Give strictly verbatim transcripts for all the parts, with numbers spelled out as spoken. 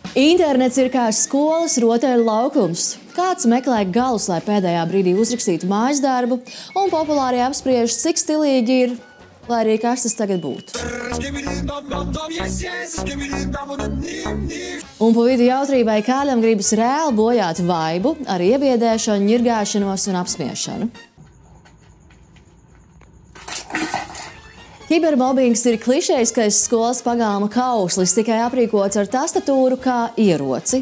Internets ir kā skolas rotaļu laukums. Kāds meklē galus, lai pēdējā brīdī uzrakstītu mājas darbu, un populāri apspriež, cik stilīgi ir, lai arī kas tas tagad būtu. Un pa vidu jautrībai kādam gribas reāli bojāt vaibu ar iebiedēšanu, ņirgāšanos un apsmiešanu. Kibermobbings ir klišejiskais skolas pagalma kauslis, tikai aprīkots ar tastatūru kā ieroci.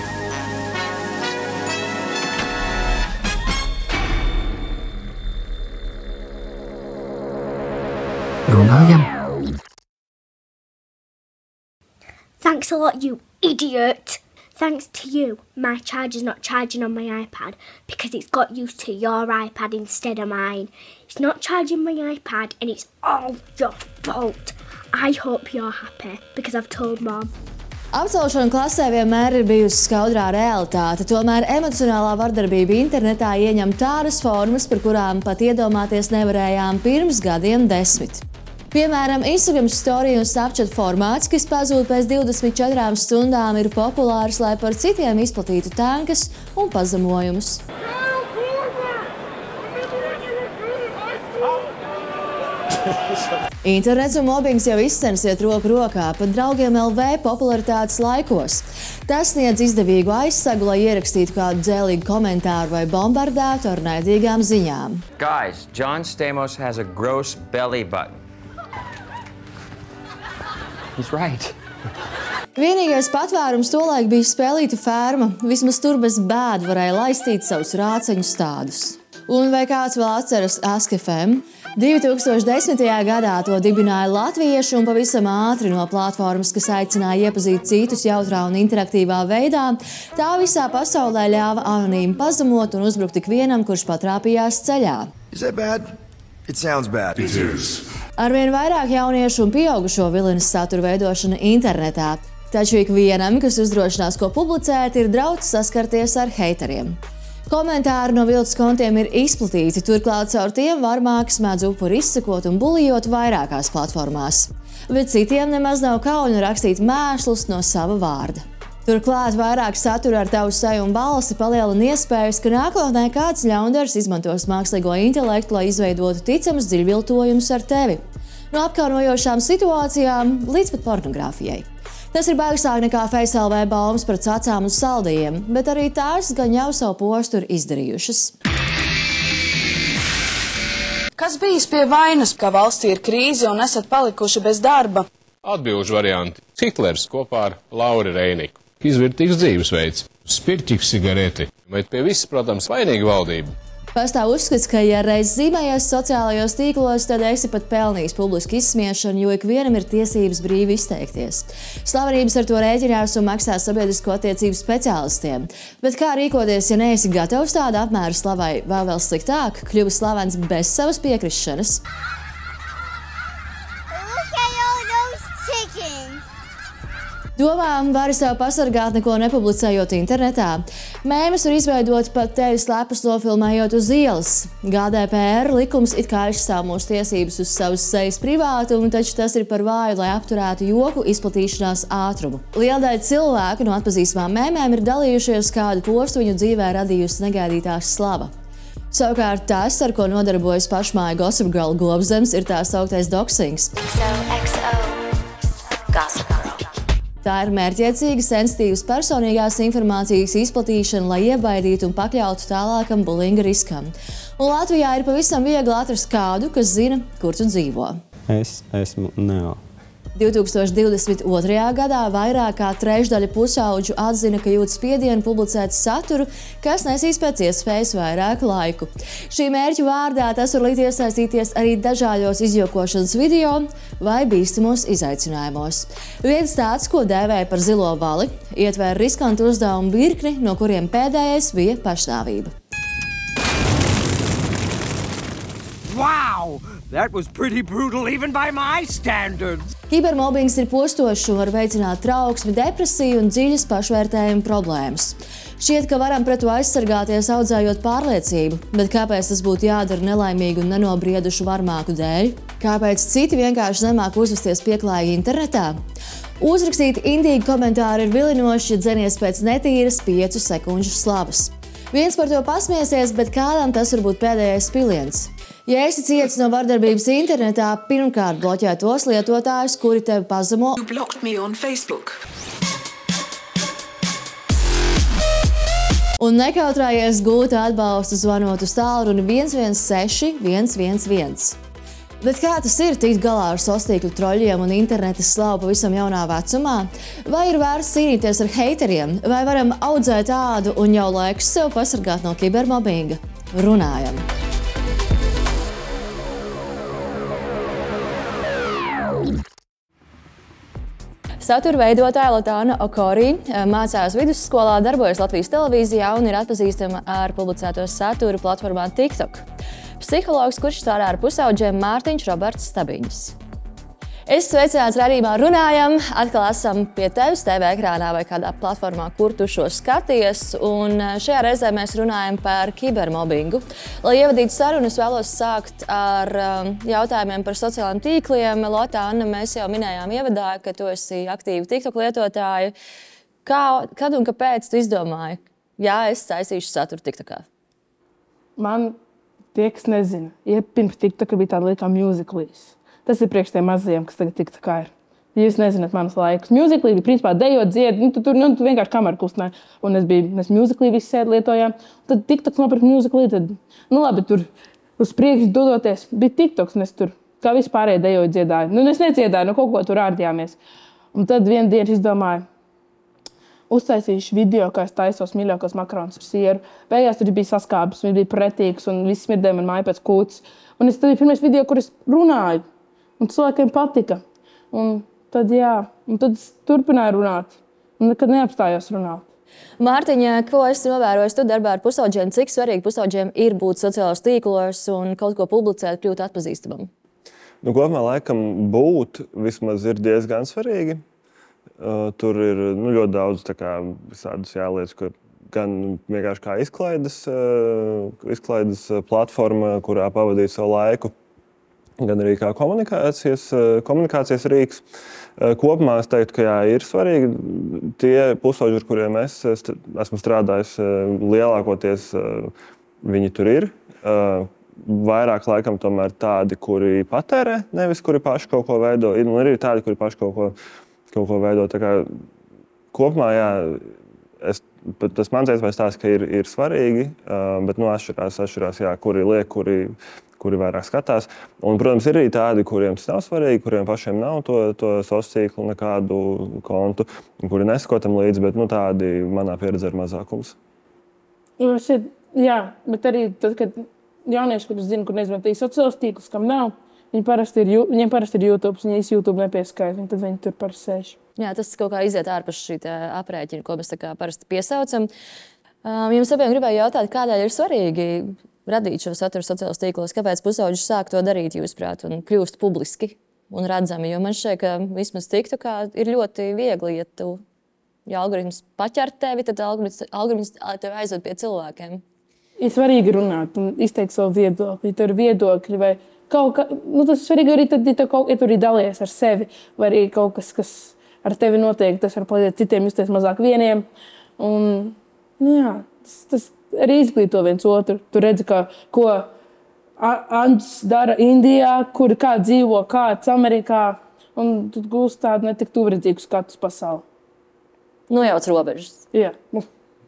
Runājam. Thanks a lot, you idiot. Thanks to you, my charger's not charging on my iPad because it's got used to your iPad instead of mine. It's not charging my iPad and it's all your fault. I hope you're happy because I've told Mom. Apcelšana klasē vienmēr ir bijusi skaudrā realitāte, tomēr emocionālā vardarbība internetā ieņem tādas formas, par kurām pat iedomāties nevarējām pirms gadiem desmit. Piemēram, Instagram story un Snapchat formāts, kas pazūd pēc divdesmit četrām stundām, ir populārs, lai par citiem izplatītu tankas un pazemojumus. Internets un mobbings jau izcenas iet roku rokā, pat draugiem L V popularitātes laikos. Tas sniedz izdevīgu aizsagu, lai ierakstītu kādu dzēlīgu komentāru vai bombardētu ar naidīgām ziņām. Guys, John Stamos has a gross belly button. He's right. Vienīgais patvērums tolaik bija spēlītu ferma, vismaz tur bez bēdu varēja laistīt savus rāceņu stādus. Un vai kāds vēl atceras Ask F M? divi tūkstoši desmitajā gadā to dibināja latvieši un pavisam ātri no platformas, kas aicināja iepazīt citus jautrā un interaktīvā veidā, tā visā pasaulē ļāva anonīmi pazemot un uzbrukt tik vienam, kurš patrāpījās ceļā. Is that bad? It sounds bad. It is. Arvien vairāk jauniešu un pieaugušo vilinas satura veidošana internetā, taču ikvienam, kas uzdrošinās ko publicēt, ir draudz saskarties ar heiteriem. Komentāri no viltus kontiem ir izplatīti, turklāt caur tiem varmāks mēdz upuri izsekot un bulijot vairākās platformās. Bet citiem nemaz nav kauna rakstīt mēslus no sava vārda. Turklāt vairāk satura ar tavu seju un balsi palielina iespējas, ka nākotnē kāds ļaundars izmantos mākslīgo intelektu, lai izveidotu ticamus dziļviltojumus ar tevi. No apkaunojošām situācijām līdz pat pornogrāfijai. Tas ir baigstāk nekā Face L V baumas par cacām un saldījiem, bet arī tās gan jau savu postu ir izdarījušas. Kas bijis pie vainas, ka valstī ir krīze un esat palikuši bez darba? Atbilžu varianti. Hitlers kopā ar Lauri Reiniku. Izvirtīgs dzīvesveids. Spirķīgs sigareti. Bet pie visas, protams, vainīga valdība. Pastāv uzskats, ka, ja reiz zīmējies sociālajos tīklos, tad esi pat pelnījis publisku izsmiešanu, jo ikvienam ir tiesības brīvi izteikties. Slavenības ar to rēķinās un maksā sabiedrisko attiecību speciālistiem. Bet kā rīkoties, ja neesi gatavs tāda apmēra slavai, vai vēl sliktāk, kļuvi slavens bez savas piekrišanas? Domām vari sev pasargāt, neko nepublicējot internetā. Mēmes var izveidot pat tevi slepus nofilmējot uz ielas. G D P R likums it kā aizstāv mūsu tiesības uz savas sejas privātumu, taču tas ir par vāju, lai apturētu joku izplatīšanās ātrumu. Liela daļa cilvēku no atpazīstamām mēmēm ir dalījušies, kādu postu viņu dzīvē radījusi negaidītās slava. Savukārt tas, ar ko nodarbojas pašmāja Gossip Girl Globzems, ir tā sauktais doxings. Tā ir mērķiecīga, sensitīvas personīgās informācijas izplatīšana, lai iebaidītu un pakļautu tālākam bulinga riskam. Un Latvijā ir pavisam viegli atrast kādu, kas zina, kur tu dzīvo. Es esmu Neo. divi tūkstoši divdesmit otrajā gadā vairāk kā trešdaļa pusauģu atzina, ka jūt spiedienu publicēt saturu, kas nesīs pēc iespējas vairāk laiku. Šī mērķa vārdā tas var likt iesaistīties arī dažādos izjokošanas video vai bīstamos izaicinājumos. Viens tāds, ko dēvēja par zilo vali, ietvēra riskantu uzdevumu virkni, no kuriem pēdējais bija pašnāvība. Wow! That was pretty brutal even by my standards. Kibermobbings ir postošs un var veicināt trauksmi, depresiju un dziļas pašvērtējuma problēmas. Šķiet, ka varam pret to aizsargāties audzējot pārliecību, bet kāpēc tas būtu jādara nelaimīgu un nenobriedušu varmāku dēļ? Kāpēc citi vienkārši nemāk uzvesties pieklājīgi internetā? Uzrakstīt indīgi komentāri ir vilinoši, ja dzenies pēc netīras piecu sekundžu slavas. Viens par to pasmiesies, bet kādam tas var būt pēdējais piliens. Ja esi cietis no vardarbības internetā, pirmkārt bloķē tos lietotājus, kuri tevi pazemo. You blocked me on Facebook. Un nekautrājies gūt atbalstu zvanot uz tālruni viens viens seši viens viens viens. Bet kā tas ir tikt galā ar sociālo troļļiem un interneta slavu pavisam jaunā vecumā? Vai ir vērts cīnīties ar heiteriem? Vai varam audzēt tādu un jau laikus sev pasargāt no kibermobbinga? Runājam! Satura veidotāja Latāna Okorī mācās vidusskolā, darbojas Latvijas televīzijā un ir atpazīstama ar publicēto saturu platformā TikTok. Psihologs, kurš strādā ar pusauģiem, Mārtiņš Roberts Stabiņš. Es sveicināts raidījumā Runājam. Atkal esam pie tevis T V ekrānā vai kādā platformā, kur tu šo skaties. Un šajā reizē mēs runājam par kibermobbingu. Lai ievadītu sarunu, es vēlos sākt ar jautājumiem par sociālajiem tīkliem. Latāna, mēs jau minējām ievadā, ka tu esi aktīva TikTok lietotāja. Kā, kad un kāpēc tu izdomāji? Jā, es taisīšu saturu TikTokā. Man tie, kas nezina, ja pirms TikToka bija tāda lieta kā Musical.ly. Tas ir priekš tiem mazajiem, kas tagad TikTokā ir. Ja jūs nezināt manus laikus. Musical.ly bija principā dejot, dzied, nu, tu tur nu, tu vienkārši kameru kustināji. Un es biju, mēs Musical.ly visi sēdi lietojām. Tad TikToks nopirka Musical.ly, tad, nu labi, tur uz priekšu dodoties, bija TikToks, un es tur kā vispārēji dejoju, dziedāju. Nu, es nedziedāju, nu kaut ko tur ārdījāmies. Un tad vienu dienu izdomāju, uztaisīšu video, kā es taisos mīļākos makaronus ar sieru. Beigās tur bija saskābes, viņi bija pretīgs un viss smirdēja man māju pēc kūtas. Un es tad bija pirmais video, kur es runāju. Un cilvēkiem patika. Un tad, jā, un tad es turpināju runāt. Un nekad neapstājos runāt. Mārtiņa, ko es novēroju tu darbā ar pusauģiem? Cik svarīgi pusauģiem ir būt sociālos tīklos un kaut ko publicēt, kļūt atpazīstamam? Nu, kopumā laikam būt vismaz ir diezgan svarīgi. Uh, tur ir nu, ļoti daudz tādas lietas, ko gan vienkārši kā izklaides, uh, izklaides platforma, kurā pavadīt savu laiku, gan arī kā komunikācijas, uh, komunikācijas rīks. Uh, kopumā es teiktu, ka jā, ir svarīgi tie pusauģi, ar kuriem es esmu strādājis, uh, lielākoties uh, viņi tur ir. Uh, vairāk laikam tomēr tādi, kuri patērē, nevis kuri paši kaut ko veido. Ir, un arī tādi, kuri paši kaut ko kaut ko veidot. Tā kā kopumā, jā, es, tas mans iespējas tās, ka ir, ir svarīgi, bet nu, atšķirās, atšķirās jā, kuri liek, kuri, kuri vairāk skatās. Un, protams, ir arī tādi, kuriem tas nav svarīgi, kuriem pašiem nav to, to sociālo tīklu nekādu kontu, kuri nesako tam līdzi, bet nu, tādi manā pieredzē ir mazākums. Šeit, jā, bet arī tad, kad jaunieši, kurus zinu, kur neizmanto sociālos tīklus, kam nav, Viņi parasti ir, viņiem parasti ir YouTube, un ja es YouTube nepieskaidru, tad viņi tur parasti sēž. Jā, tas kaut kā iziet ārpus šī aprēķina, ko mēs tā kā parasti piesaucam. Jums abiem gribēju jautāt, kādēļ ir svarīgi radīt šo saturu sociālos tīklos, kāpēc pusauģi sāk to darīt, jūsuprāt, un kļūst publiski un redzami, jo man šķiet, ka vismaz TikTokā ir ļoti viegli, ja tu, ja algoritms paķer tevi, tad algoritms, algoritms tevi aizved pie cilvēkiem. Ir svarīgi runāt un izteikt savu viedokli, ja tur ir viedokļi vai kaut kā, nu tas ir svarīgi arī tad, ja tu, kaut, ja tu arī dalies ar sevi, vai arī kaut kas, kas ar tevi notiek, tas var palīdzēt citiem justies mazāk vieniem. Un, jā, tas, tas arī izglīto viens otru. Tu redzi, ka, ko Andžs dara Indijā, kur kā dzīvo kāds Amerikā, un tu gūst tādu netik tuvredzīgu skatu uz pasauli. Nu jauc robežas. Jā. Nu.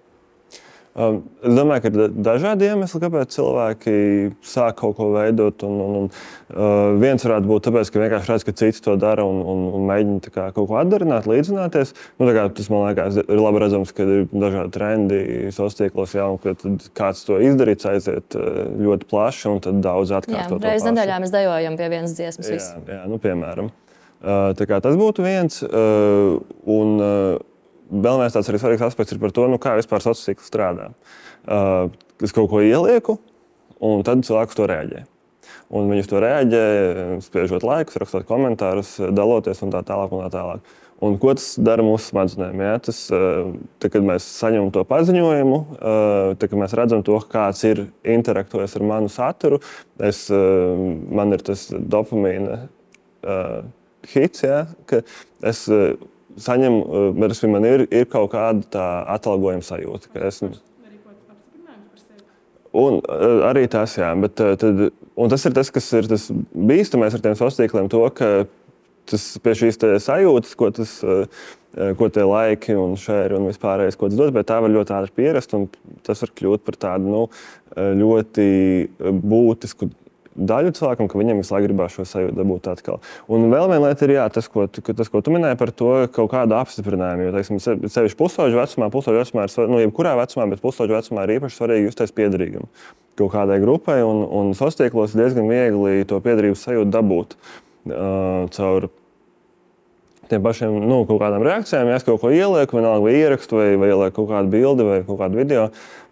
Um, es domāju, ka ir dažādi iemesli, kāpēc cilvēki sāk kaut ko veidot. Un, un, un, uh, viens varētu būt tāpēc, ka vienkārši redz, ka cits to dara un, un, un mēģina kā, kaut ko atdarināt, līdzināties. Nu, kā, tas man liekas, ir labi redzams, ka ir dažādi trendi sociālos tīklos, ja kāds to izdarīts, aiziet ļoti plaši un tad daudz atkārtot to pašu. Reiz nedēļā mēs dejojam pie vienas dziesmas. Jā, jā, nu, piemēram. Uh, tā kā tas būtu viens. Uh, un, uh, Vēl viens tāds arī svarīgs aspekts ir par to, nu, kā vispār sociālais tīkls strādā. Uh, es kaut ko ielieku, un tad cilvēks to reaģē. Un viņi uz to reaģē, spiežot laikus, rakstot komentārus, daloties un tā tālāk un tā tālāk. Un ko tas dara mūsu smadzenēm? Ja? Tas, tad, kad mēs saņemam to paziņojumu, tad, kad mēs redzam to, kāds ir interaktējis ar manu saturu, es, man ir tas dopamīna hits, ja? Ka es saņemu, bet man ir, ir kaut kāda tā atalgojuma sajūta. Ka esmu... Un arī tas, jā, bet tad, un tas ir tas, kas ir tas bīstamais ar tiem sociāliem, to, ka tas pie šīs sajūtas, ko, tas, ko tie laiki un šēri un vispārējais, ko tas dod, bet tā var ļoti ātri pierast, un tas var kļūt par tādu nu, ļoti būtisku daļu cilvēkam, ka viņam visu laiku gribās šo sajūtu dabūt atkal. Un vēl viena lieta ir, jā, tas, ko, tas, ko tu minēji par to kaut kādu apstiprinājumu, jo, teiksim, sevišķi pusauģu vecumā, pusauģu vecumā ir, nu, jebkurā vecumā, bet pusauģu vecumā ir īpaši svarīgi justies piederīgam kaut kādai grupai, un, un sociālos ir diezgan viegli to piederības sajūtu dabūt uh, caur tiem pašiem, nu, kaut kādām reakcijām, ja es kaut ko ielieku, vienalga vai ierakstu, vai, vai ielieku kaut kādu bildi, vai kaut kādu video.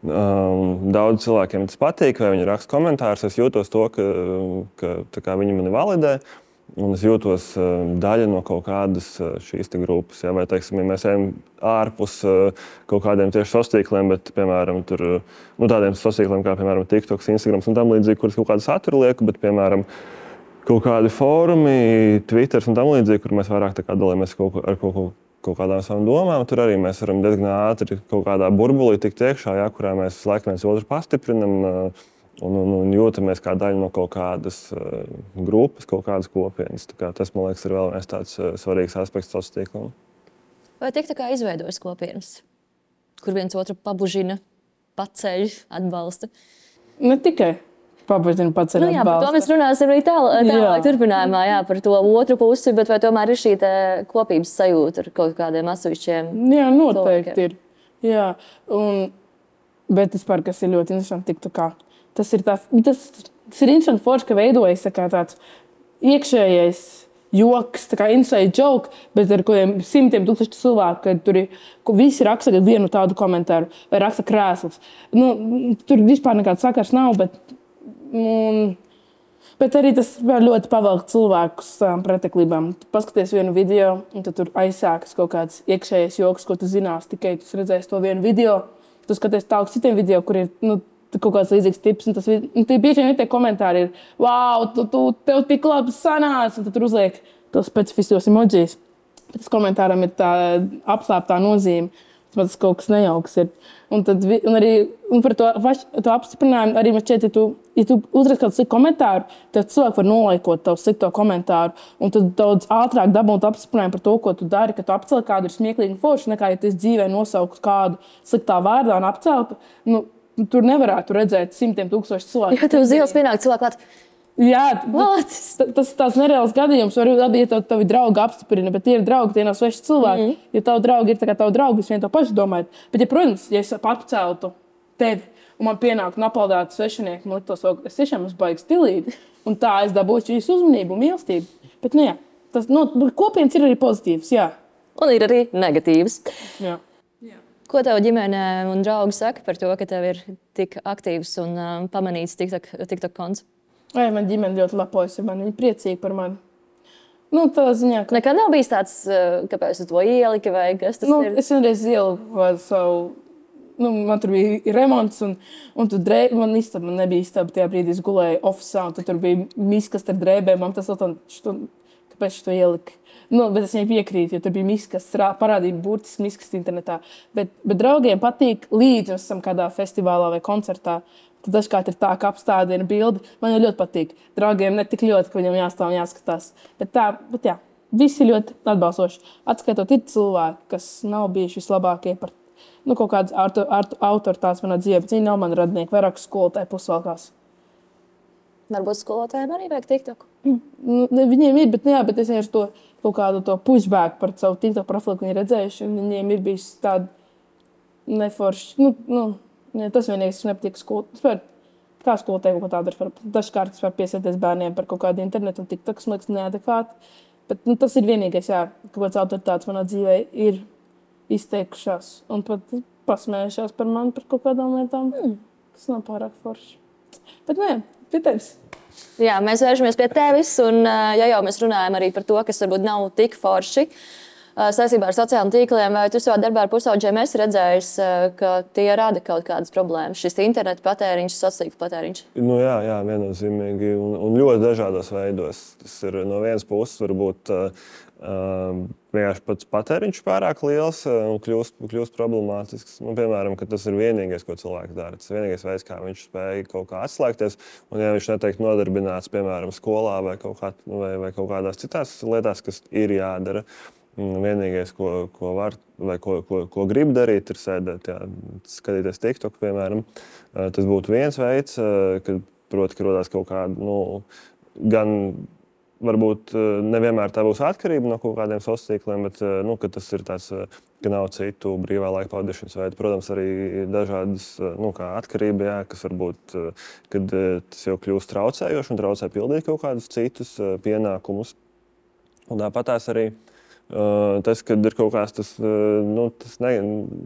Um, daudz cilvēkiem tas patīk, vai viņi raksta komentārus, es jūtos to, ka, ka tā kā viņi mani validē, un es jūtos uh, daļa no kaut kādas uh, šīs te grupas. Ja, vai, teiksim, ja mēs ejam ārpus uh, kaut kādiem tieši sociāliem, bet, piemēram, tur, uh, nu, tādiem sociāliem kā, piemēram, TikToks, Instagrams un tam līdzīgi, kuras kaut kādu saturu lieku, bet, piemēram, kaut kādi fórumi, Twitters un tam līdzīgi, kur mēs vairāk tā kā dalāmies kaut, ar kaut, kaut, kaut kādām savām domām. Tur arī mēs varam diezgan ātri kaut kādā burbulī tikt iekšā, ja, kurā mēs laikam viens otru pastiprinam un, un, un jūtamies kā daļa no kaut kādas uh, grupas, kaut kādas kopienas. Tā kā tas, man liekas, ir vēl viens tāds uh, svarīgs aspekts sociālajiem tīkliem. Vai tik tā kā izveidojas kopienas, kur viens otru pabužina, paceļ, atbalsta? Ne tikai. Pabužina paceļ, nu, jā, par to mēs runāsim arī tālāk, tālāk turpinājumā, jā, par to otru pusi, bet vai tomēr ir šī kopības sajūta ar kaut kādiem atsevišķiem? Jā, noteikti ir. Jā, un, bet vispār, kas ir ļoti interesanti, tik tā kā, tas ir tāds, tas, tas ir interesanti forši, ka veidojas tā kā tāds iekšējais joks, tā kā inside joke, bet ar kādiem simtiem tūkstoši cilvēku, kad tur ir, visi raksta vienu tādu komentāru vai raksta krēslus. Nu, tur vispār nekāds sakars nav, bet Un, bet arī tas ļoti pavelk cilvēkus preteklībām. Tu paskaties vienu video, un tad tur aizsākas kaut kāds iekšējais joks, ko tu zinās, tikai tu redzēsi to vienu video. Tu skaties tālāk citiem video, kur ir nu, kaut kāds līdzīgs tips, un tas un tie bieži vien tie komentāri ir wow, tu, tu, tev tik labi sanāc, un tad tur uzliek tos specifiskos emojis. Bet tas komentāram ir tā apslēptā nozīme. Tas kaut kas nejauks ir. Un, tad, un arī un par to, to apstiprinājumu arī man šķiet, ja tu, ja tu uzrakst kādu sliktu komentāru, tad cilvēki var nolaikot tavu slikto komentāru. Un tad daudz ātrāk dabūt apstiprinājumu par to, ko tu dari, ka tu apceli kādu ir smieklīgi un forši, nekā ja tu dzīvē nosaukt kādu sliktā vārdā un apceltu. Nu, tur nevarētu redzēt simtiem tūkstoši cilvēku. Ja tev zils pienāk cilvēku klāt. Jā, tas, tas tās nereāls gadījums. Varbūt, ja tev tavi draugi apstiprina, bet tie ir draugi, tie nav sveši cilvēki. Mm. Ja tavi draugi ir tā kā tavi draugi, es vien to pašu domāju. Bet, ja, protams, ja es paceltu tevi un man pienāktu un aplaudētu svešinieki, man liktos, es tiešām esmu baigi stilīgi. Un tā es dabūšu visu uzmanību un mīlestību. Bet, nu jā, tas, nu, kopienas ir arī pozitīvas, jā. Un ir arī negatīvas. Jā. Ko tev ģimene un draugi saka par to, ka tev ir tik aktīvs un um, pamanīts TikTok, TikTok konts? Vai man ģimene ļoti lepojas ar mani, viņi priecīgi par mani. Nu, tā ziņā, ka... Nekad nav bijis tāds, kāpēc tu to ieliki vai kas tas nu, ir? Es vienreiz ieliku savu, nu, man tur bija remonts un, un tur drēb, man istaba, man nebija istaba, tajā brīdī es gulēju ofisā un tur bija miskas ar drēbēm, man tas vēl tā, kāpēc tu to ieliki? Nu, bet es viņai piekrītu, jo tur bija miskas, parādīja burtiski miskas internetā. Bet, bet draugiem patīk līdz mēs esam kādā festivālā vai koncertā. Tad dažkārt ir tā, ka apstādina bildi. Man jau ļoti patīk. Draugiem ne tik ļoti, ka viņam jāstāv un jāskatās. Bet tā, bet jā, visi ļoti atbalstoši. Atskaitot ir cilvēki, kas nav bijuši vislabākie par nu, kaut kādas autoritātes manā dzīvē, bet viņi nav mani radinieki, vairāk skolotāji pusvalkās. Varbūt skolotājiem arī vajag TikTok? Mm. Nu, viņiem ir, bet, jā, bet es ar to kaut kādu to pushback par savu TikTok profilu, ko viņi redzējuši, un viņiem ir bijis tādi neforši, nu, nu, Ja, tas vienīgais, kas nepatīk skolotāji. Kā skolotāji kaut ko tādu var. Dažkārt es varu piesieties bērniem par kaut kādu internetu un TikTok, kas man liekas neadekvāti. Bet nu, tas ir vienīgais, jā, ka kaut kāds autoritātes manā dzīvē ir izteikušās un pat pasmējušās par mani par kaut kādām lietām, mm. kas nav pārāk forši. Bet nē, pie tevis. Jā, mēs vēršamies pie tevis un ja jau mēs runājam arī par to, kas varbūt nav tik forši. saistībā ar sociālajiem tīkliem, vai tu savā darbā ar pusaudžiem esi redzējis, ka tie rada kaut kādas problēmas? Šis interneta patēriņš, sociālā tīkla patēriņš? Nu, jā, jā, viennozīmīgi un, un ļoti dažādos veidos. Tas ir no vienas puses varbūt uh, vienkārši pats patēriņš pārāk liels un kļūst, kļūst problemātisks. Nu, piemēram, ka tas ir vienīgais, ko cilvēks dara. Tas ir vienīgais veids, kā viņš spēj kaut kā atslēgties. Un ja viņš netiek nodarbināts, piemēram, skolā vai kaut, kā, vai, vai kaut kādās citās lietās, kas ir jādara, vienīgais, ko, ko var vai ko, ko, ko grib darīt, ir sēdēt, jā, skatīties TikTok, piemēram. Tas būtu viens veids, kad, proti, ka rodās kaut kāda, nu, gan varbūt nevienmēr tā būs atkarība no kaut kādiem sociāliem tīkliem, bet nu, tas ir tāds, ka nav citu brīvā laika pavadīšanas veidu. Protams, arī dažādas nu, kā atkarība, jā, kas varbūt, kad tas jau kļūst traucējoši un traucē pildīt kaut kādus citus pienākumus. Un tāpat tās arī tas, kad ir kaut kāds tas, nu, tas ne,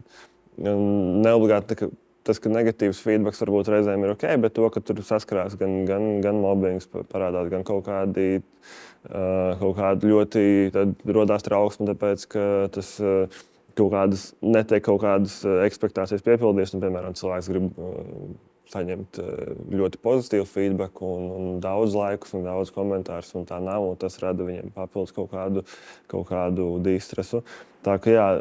neobligāti, ka tas, ka negatīvs feedbacks varbūt reizēm ir ok, bet to, ka tur saskarās gan, gan, gan mobbings parādās, gan kaut kādi, kaut kādi ļoti rodās trauksmi, tāpēc, ka tas kaut kādas netiek kaut kādas ekspektācijas piepildītas, un, piemēram, cilvēks grib saņemt ļoti pozitīvu feedback un, un daudz laikus un daudz komentārus, un tā nav, un tas rada viņiem papildus kaut kādu, kaut kādu distresu. Tā ka, jā,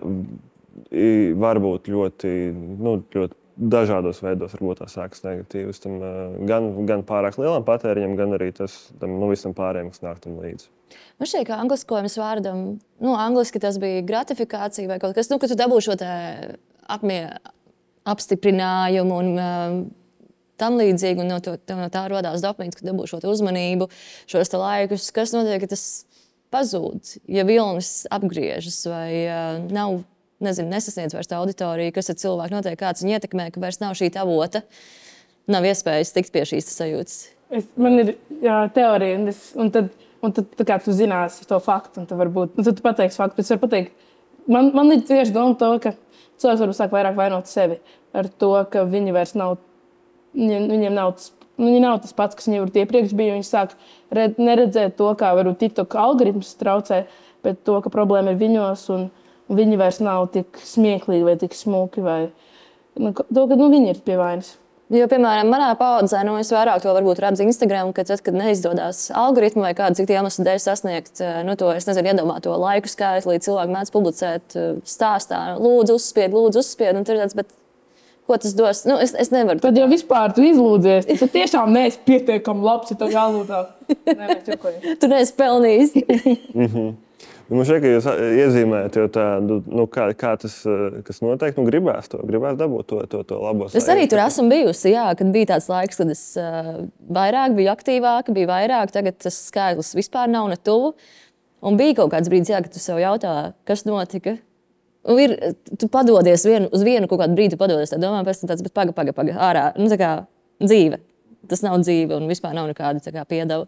var būt ļoti, nu, ļoti dažādos veidos varbūt tās sākas negatīvas. Tam, gan, gan pārāk lielam patēriņam, gan arī tas, tam, nu, visam pārējiem, kas nāk tam līdzi. Man šķiet, ka angliskojums vārdam, nu, angliski tas bija gratifikācija vai kaut kas, nu, ka tu dabū šo te apmie, apstiprinājumu un uh, tam līdzīgi, un no, to, no tā rodās dopamīns, ka dabū šo te uzmanību, šos te laikus, kas notiek, ka tas pazūd, ja vilnis apgriežas vai uh, nav nezinu, nesasniedz vairs tā auditorija, kas ar cilvēku notiek, kāds viņu ietekmē, ka vairs nav šī avota, nav iespējas tikt pie šīs sajūtas. Es, man ir jā, teorija, un, es, un tad, un tad tā kā tu zināsi to faktu, un tad varbūt, un tad tu pateiksi faktu, bet es varu pateikt, man, man ir tieši doma to, ka cilvēks varbūt sāk vairāk vainot sevi ar to, ka viņi vairs nav, viņiem, viņiem nav tas, viņi nav tas pats, kas viņi varbūt iepriekš bija, viņi sāk red, neredzēt to, kā varbūt TikTok algoritms traucē, bet to, ka problēma ir viņos, un viņi vairs nav tik smieklīgi vai tik smuki, vai nu, to, ka nu, viņi ir pie vainas. Jo, piemēram, manā paudzē, nu, es vairāk to varbūt redzu Instagram, ka tad, kad neizdodas algoritmu vai kādu citu iemeslu dēļ sasniegt, nu, to, es nezinu, iedomāt to laiku skaitu, līdz cilvēki mēdz publicēt stāstā, lūdzu uzspied, lūdzu uzspied, un tur tāds, bet ko tas dos? Nu, es, es nevaru. Tad jau vispār tu izlūdzies, tu tiešām neesi pietiekami labs, ja tev jālūdzās. Nē, mēs čukojam. Tu neesi pelnījis. Man šķiet, ka jūs iezīmējat jau tādu, nu, kā, kā tas, kas noteikti, nu, gribās to, gribās dabūt to, to, to labo sajūtu. Es arī tur esmu bijusi, jā, kad bija tāds laiks, kad es uh, vairāk biju aktīvāka, bija vairāk, tagad tas skaitlis vispār nav ne tuvu. Un bija kaut kāds brīdis, jā, kad tu sev jautā, kas notika. Un ir, tu padodies vienu, uz vienu kaut kādu brīdi, tu padodies tā domā, pēc tam tāds, bet paga, paga, paga, ārā, nu, tā kā dzīve. Tas nav dzīve un vispār nav nekāda tā kā piedeva.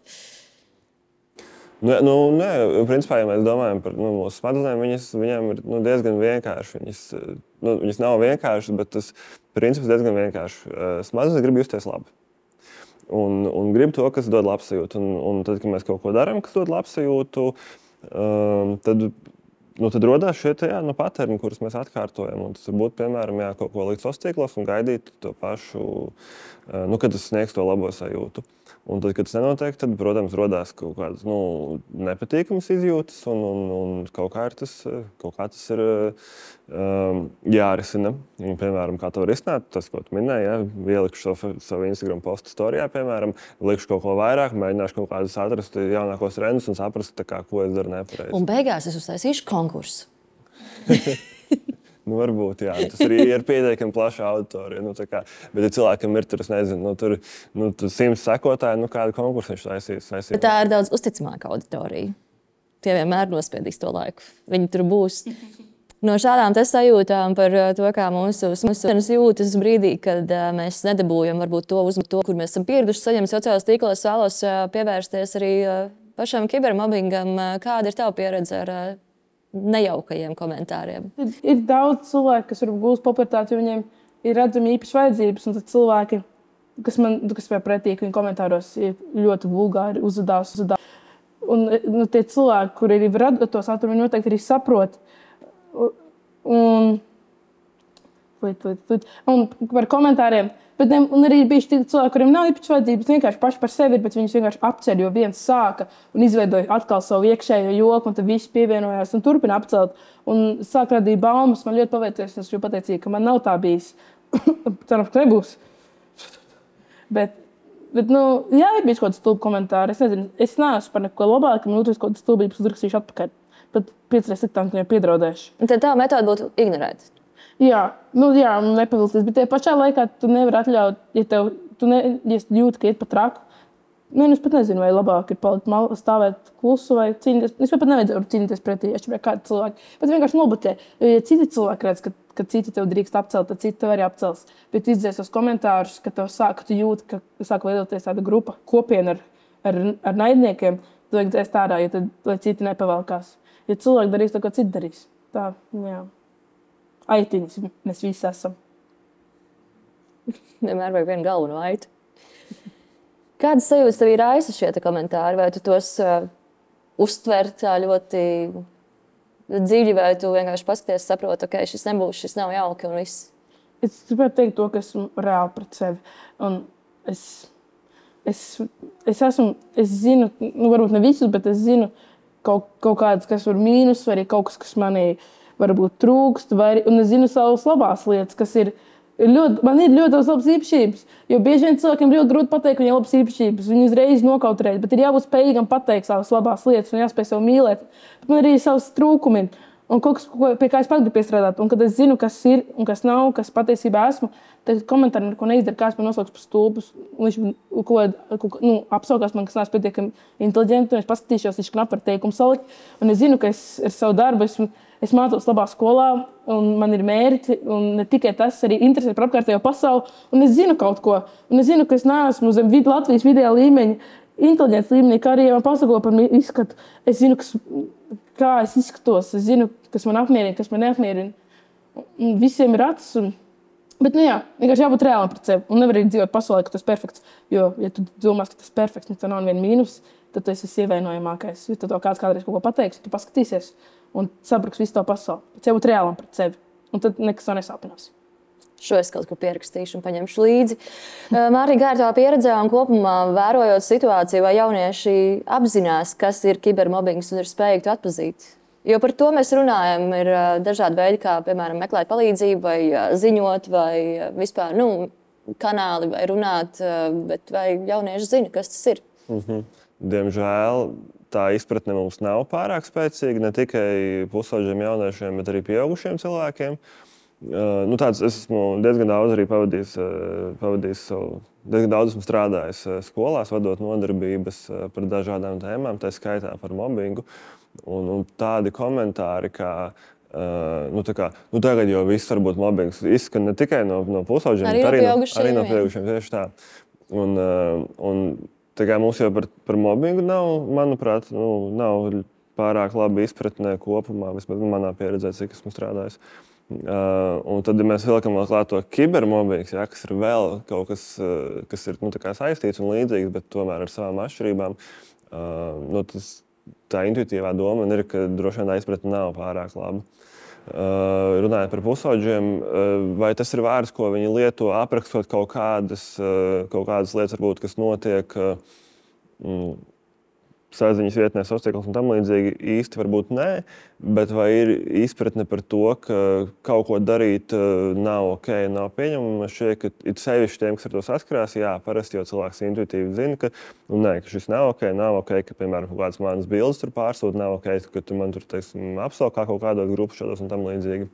Nu, nu, nē, principā, ja mēs domājam par nu, mūsu smadzenēm, viņas, viņām ir nu, diezgan vienkārši. Viņas, nu, viņas nav vienkāršas, bet tas princips ir diezgan vienkārši. Smadzenes grib justies labi. Un, un grib to, kas dod labsajūtu. Un, un tad, kad mēs kaut ko darām, kas dod labsajūtu, um, tad, nu, tad rodās šie jā, nu, paterni, kurus mēs atkārtojam. Un tas var būt, piemēram, jā, kaut ko likt sociālos tīklos un gaidīt to pašu, uh, nu, kad tas sniegs to labo sajūtu. Un tad, kad tas nenotiek, tad, protams, rodās kaut kādas nu, nepatīkamas izjūtas, un, un, un kaut kā, tas, kaut kā tas ir um, jārisina. Un, piemēram, kā to risināt, tas, ko tu minēji, ja, ielikšu savu, savu Instagram postu storijā, piemēram, likšu kaut ko vairāk, mēģināšu kaut kādus atrast jaunākos trendus un saprast, kā, ko es daru nepareizi. Un beigās es uztaisīšu konkursu. Nu, varbūt, jā. Tas arī ir pietiekami plaša auditorija. Nu, kā, bet, ja cilvēkam ir tur, es nezinu, nu, tur, nu, tur simts sekotāji, nu, kādu konkursu viņš taisīs. taisīs. Bet tā ir daudz uzticamāka auditorija. Tie vienmēr nospiedīs to laiku. Viņi tur būs. No šādām te sajūtām par to, kā mūsu smadzenes jūtas brīdī, kad mēs nedabūjam varbūt to uzmanību, to, kur mēs esam pieraduši saņemt sociālajos tīklos, vēlos pievērsties arī pašam kibermobbingam. Kāda ir tava pieredze ar nejaukajiem komentāriem? Ir, ir daudz cilvēku, kas varbūt gūst popularitāti, jo viņiem ir redzami īpaši vajadzības, un tad cilvēki, kas man, kas vēl pretī, ka viņi komentāros ir ļoti vulgāri uzvedās, uzvedās. un nu, tie cilvēki, kuri ir rada to saturu, viņi noteikti arī saprot. Un, un, un par komentāriem. Bet, un arī bija šie cilvēki, kuriem nav īpaši vajadzības, vienkārši paši par sevi ir, bet viņus vienkārši apceļ, jo viens sāka un izveidoja atkal savu iekšējo joku, un tad viss pievienojās un turpina apcelt. Un sāk radīt baumas, man ļoti paveicies, es jau pateicīju, ka man nav tā bijis. Cerams, ka nebūs. Bet, bet nu, jā, ir bijis kaut kāds stulbi komentāri. Es nezinu, es neesmu par neko labāk, ka man otrais kaut kāds stulbības uzrakstīšu atpakaļ. Pat piecreiz sliktāk, ka viņai piedraudēšu. Un tad tā metode būtu ignorēt. Jā, nu, jā, nepavilties, bet tajā pašā laikā tu nevari atļaut, ja tev, tu ne, ja jūti, ka iet pa traku. Nu, es pat nezinu, vai labāk ir palikt mal, stāvēt klusu vai cīnīties. Es pat nevajadzēju cīnīties pretī, ja šķiet kādi cilvēki. Bet vienkārši nobutē, jo ja citi cilvēki redz, ka, ka citi tev drīkst apcelt, tad citi tev arī apcels. Bet izdzies tos komentārus, ka tev sāk, ka tu jūti, ka sāk veidoties tāda grupa, kopiena ar, ar, ar naidniekiem, tu vajag dzēst ārā, ja tad, lai citi nepavalkās. Ja cilvēki darīs to, ko citi darīs. Tā, jā. Aitiņas mēs visi esam. Vienmēr vajag vienu galveno aitu. Kādas sajūtas tev ir raisa šie komentāri? Vai tu tos uh, uztver tā ļoti dziļi, vai tu vienkārši paskaties, saproti, ka okay, šis nebūs, šis nav jauki un viss? Es gribētu teikt to, ka esmu reāli pret sevi. Un es, es, es esmu, es zinu, nu varbūt ne visus, bet es zinu kaut, kaut kādas, kas var mīnus, vai arī kaut kas, kas manī varbūt trūkst, vai, un es zinu savas labās lietas, kas ir, ļoti, man ir ļoti daudz labas īpašības, jo bieži vien cilvēkiem ļoti grūti pateikt, ka viņiem labas īpašības, viņi uzreiz nokautrēt, bet ir jābūt spējīgam pateikt savas labās lietas un jāspēj sev mīlēt. Bet man arī ir savas trūkumi un kaut kas, pie kā es pat gribu piestrādāt, un kad es zinu, kas ir un kas nav, kas patiesībā esmu, tad komentāri neko neizdara, kāds man nosauks par stulbus, un viņš ko, ko, nu, apsaukās man, kas neesmu pietiekami inteliģenti, un es paskatīšos, viņš knap par teikumu salikt, un es zinu, ka es ar savu darbu esmu Es mācos labā skolā, un man ir mērķi, un ne tikai tas, arī interesi par apkārtējo pasauli, un es zinu kaut ko. Un es zinu, ka es neesmu zem vid- Latvijas vidējā līmeņa, inteliģents līmenī, kā arī man pasako par izskatu. Es zinu, kas, kā es izskatos, es zinu, kas man apmierina, kas man neapmierina. Un visiem ir acis. Un... Bet, nu jā, vienkārši jābūt reālam pret sevi. Un nevar arī dzīvot pasaulē, ka tas ir perfekts. Jo, ja tu domās, ka tas ir perfekts, un tā nav neviena mīnus, tad tu esi ievainojamākais. Jo tad kāds kādreiz kaut ko pateiks, tu paskatīsies un sabruks visu to pasauli. Bet jābūt reālam pret sevi. Un tad nekas to nesāpinās. Šo es kaut ko pierakstīšu un paņemšu līdzi. Mārija, kā ir tā pieredze un kopumā vērojot situāciju, vai jaunieši apzinās, kas ir kibermobbings un ir spējīgi to atpazīt? Jo par to mēs runājam, ir dažādi veidi, kā, piemēram, meklēt palīdzību vai ziņot vai vispār, nu, kanāli vai runāt, bet vai jaunieši zina, kas tas ir? Mhm. Diemžēl tā izpratne mums nav pārāk spēcīga, ne tikai pusauģiem jauniešiem, bet arī pieaugušiem cilvēkiem. Uh, nu tāds, es esmu diezgan daudz arī pavadījis, uh, pavadījis savu, diezgan daudz esmu strādājis uh, skolās, vadot nodarbības uh, par dažādām tēmām, tā skaitā par mobbingu. Un, un tādi komentāri, kā, uh, nu, tā kā, nu tagad jau viss var būt mobbings, izskan ne tikai no, no pusauģiem, arī, bet arī no no, arī no pieaugušiem, tieši tā. Un, uh, un tā kā mums jau par, par mobbingu nav, manuprāt, nu, nav pārāk labi izpratnē kopumā, vismaz manā pieredzē, cik esmu strādājis. Uh, un tad, ja mēs vilkam vēl klāt to kibermobbings, ja, kas ir vēl kaut kas, uh, kas ir nu, tā kā saistīts un līdzīgs, bet tomēr ar savām atšķirībām, uh, nu, tas, tā intuitīvā doma ir, ka droši vien tā izpratne nav pārāk laba. Uh, runājot par pusauģiem, uh, vai tas ir vērts, ko viņi lieto, aprakstot kaut kādas, uh, kaut kādas lietas, varbūt, kas notiek uh, mm, saziņas vietnē, sociālos un tam līdzīgi, īsti varbūt nē, bet vai ir izpratne par to, ka kaut ko darīt uh, nav ok, nav pieņemama. Šķiet, ka it sevišķi tiem, kas ar to saskarās, jā, parasti jau cilvēks intuitīvi zina, ka, nu, nē, ka šis nav ok, nav ok, ka, piemēram, kaut kādas manas bildes tur pārsūt, nav ok, ka tu man tur, teiksim, apsaukā kaut kādos grupas šādos un tam līdzīgi.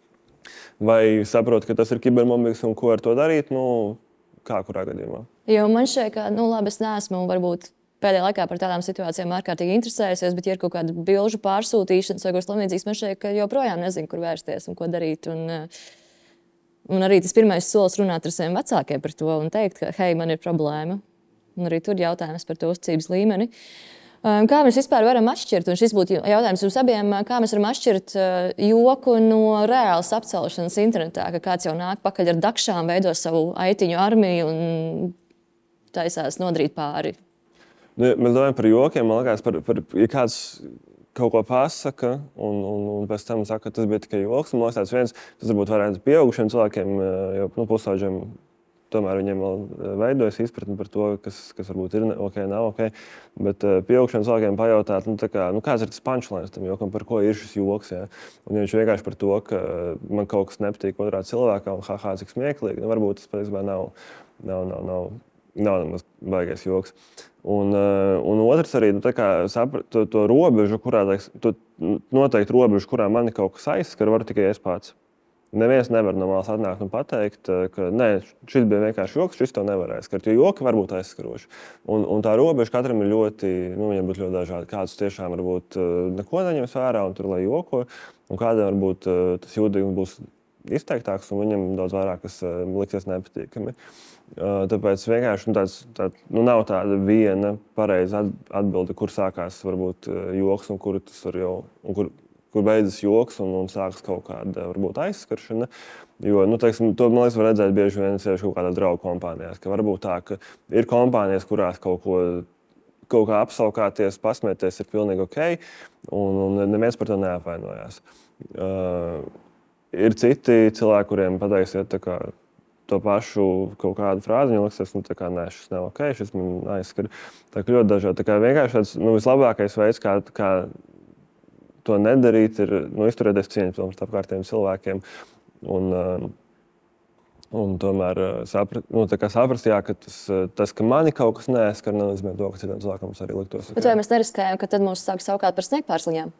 Vai saprot, ka tas ir kibermobbings un ko ar to darīt, nu, kā kurā gadījumā? Jo man šķiet, ka, nu, labi, es neesmu varbūt pēdējā laikā par tādām situācijām ārkārtīgi interesējusies, bet, ja ir kaut kāda bilžu pārsūtīšanas vai kaut kas tamlīdzīgs, man šķiet, ka joprojām nezinu, kur vērsties un ko darīt. Un, un arī tas pirmais solis runāt ar saviem vecākiem par to un teikt, ka, hei, man ir problēma. Un arī tur jautājums par to uzticības līmeni. Kā mēs vispār varam atšķirt, un šis būtu jautājums jums abiem, kā mēs varam atšķirt joku no reālas apcelšanas internetā, ka kāds jau nāk pakaļ ar dakšām, veido savu aitiņu armiju un taisās nodrīt pāri. Nu, mēs domājam par jokiem, man liekas, par, par, ja kāds kaut ko pasaka, un, un, un pēc tam saka, ka tas bija tikai joks. Man liekas, viens, tas varbūt varētu pieaugušiem cilvēkiem, jo nu, pusauģiem tomēr viņiem vēl veidojas izpratni par to, kas, kas varbūt ir ok, nav ok. Bet pieaugušiem cilvēkiem pajautāt, nu, tā kā, nu, kāds ir tas punchlines tam jokam, par ko ir šis joks. Ja? Un ja viņš vienkārši par to, ka man kaut kas nepatīk otrā cilvēkā un haha, cik smieklīgi, nu, varbūt tas patiesībā nav, nav, nav, nav, nav nemaz baigais joks. Un, un otrs arī nu, saprat, to, to robežu, kurā teiks, to noteikti robežu, kurā mani kaut kas aizskar, varu tikai es pats. Neviens nevar no malas atnākt un pateikt, ka nē, šis bija vienkārši joks, šis to nevar aizskart, jo joki var būt aizskaroši. Un, un tā robeža katram ir ļoti, nu, viņam būtu ļoti dažādi. Kāds tiešām varbūt neko neņems vērā un tur lai joko, un kādam varbūt tas jūtīgums būs izteiktāks un viņam daudz vairāk, kas liksies nepatīkami. Tāpēc vienkārši nu, tāds, tā, nu, nav tāda viena pareiza atbilde, kur sākās varbūt joks un kur tas var jau, un kur, kur beidzas joks un, un sākas kaut kāda varbūt aizskaršana. Jo, nu, teiksim, to, man liekas, var redzēt bieži vien sevišķi kaut kādā draugu kompānijās, ka varbūt tā, ka ir kompānijas, kurās kaut ko kaut kā apsaukāties, pasmēties ir pilnīgi ok, un, un neviens par to neapvainojās. Uh, ir citi cilvēki, kuriem pateiksiet tā kā to pašu kaut kādu frāzi, un liksies, nu, tā kā, nē, šis nav ok, šis man aizskar. Tā kā ļoti dažādi. Tā kā vienkārši tāds, nu, vislabākais veids, kā, kā to nedarīt, ir, nu, izturēties cieņpilni pret apkārtējiem cilvēkiem. Un, un tomēr saprast, nu, tā kā saprast, jā, ka tas, tas, ka mani kaut kas neaizskar, nenozīmē to, ka citiem cilvēkiem arī liktos. Bet vai mēs neriskējam, ka tad mūs sāk saukāt par sniegpārsliņām?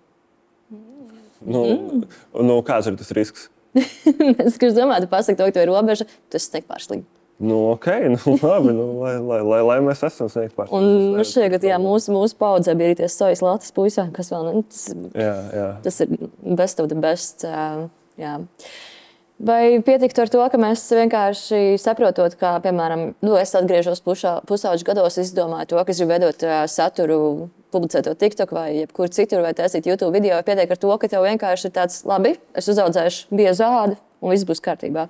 Nu, mm. nu, kāds ir tas risks? Es domāju, tu pasaki to, ka tu ir robeža, tu esi sniegpārsliņa. Nu, ok, nu, labi, nu, lai, lai, lai, lai mēs esam sniegpārsliņa. Un šķiet, ka jā, mūsu, mūsu paudzē bija arī tie sojas latas puisā, kas vēl, nu, tas, jā, jā. tas ir best of the best, jā. Vai pietiktu ar to, ka mēs vienkārši saprotot, kā, piemēram, nu, es atgriežos pusauģu gados, izdomāju to, ka es gribu veidot saturu, publicēt to TikTok vai jebkur citur, vai taisīt YouTube video, vai pietiek ar to, ka tev vienkārši ir tāds, labi, es uzaudzēšu biezu ādu un viss būs kārtībā.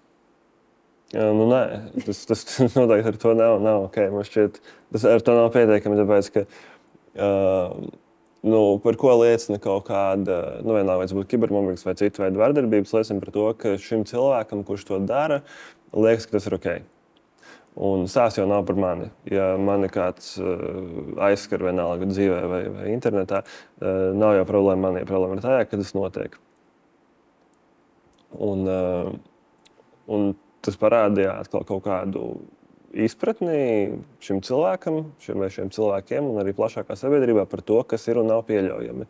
Jā, nu, nē, tas, tas noteikti ar to nav, nav ok. Man šķiet, tas ar to nav pietiekami, tāpēc, ka uh, nu, par ko liecina kaut kāda, nu, vienalga, vai tas būtu kibermobbings vai citu veidu vardarbības, liecina par to, ka šim cilvēkam, kurš to dara, liekas, ka tas ir ok. Un stāsts jau nav par mani. Ja mani kāds uh, aizskar vienalga dzīvē vai, vai internetā, uh, nav jau problēma manī. Problēma ir tajā, ka tas notiek. Un, uh, un tas parādīja atkal kaut kādu izpratni šim cilvēkam, šim vai šiem cilvēkiem un arī plašākā sabiedrībā par to, kas ir un nav pieļaujami.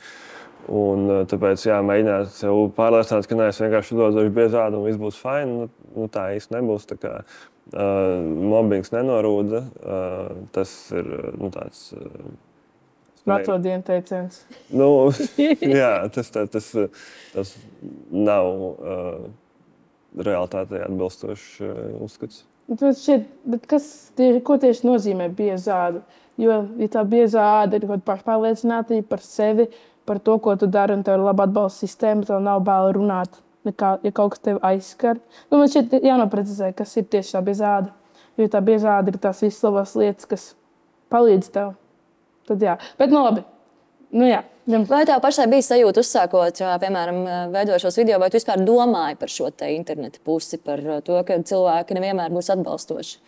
Un tāpēc, jā, mēģināt sev pārliecināt, ka nē, es vienkārši dodošu biezādu un viss būs fine. Nu, nu, tā īsti nebūs. Tā kā, uh, mobbings nenorūda. Uh, tas ir, nu, tāds... Uh, Veco dienu teiciens. Nu, jā, tas, tā, tas, tas nav uh, realitātei atbilstošs uh, uzskats. Bet šeit, bet kas, tie, ko tieši nozīmē biezāda? Jo, ja tā biezā āda ir kaut pašpārliecinātība par sevi, par to, ko tu dari, un tev ir laba atbalsta sistēma, tev nav bail runāt, nekā, ja kaut kas tevi aizskar. Nu, man šeit jānoprecizē, kas ir tieši tā biezāda. Jo tā biezāda ir tās visas labās lietas, kas palīdz tev. Tad jā. Bet nu labi. Nu jā. Vai tev pašai bija sajūta uzsākot, piemēram, veidojot šos video, vai tu vispār domāji par šo te interneta pusi, par to, ka cilvēki nevienmēr būs atbalstoši?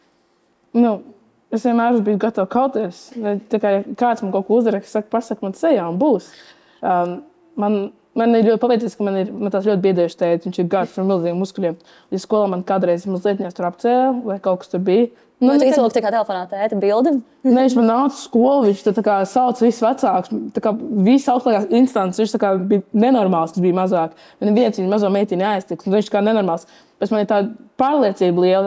Nu, es vienmēr biju gatava kauties. Tā kā ja kāds man kaut ko uzdara, kas saka, pasaka man sejā un būs. Um, man, man ir ļoti paveicies, ka man ir man tās ļoti biedējuši tēti. Viņš ir gārds ar milzīgiem muskuļiem. Ja skolā man kādreiz mazliet viņās tur apcēla, vai kaut kas tur bija. Nu, tu nekad... izlūk tā kā telefonā tēta bildi? Ne, viņš man nāca skolu, viņš tā kā sauc visus vecākus. Tā kā viss augstākās instances, viņš tā kā bija nenormāls, kas bija mazāk. Un viens viņa mazo meitini aiztiks, un viņš kā nenormāls. Pēc man ir tāda pārliecība liela,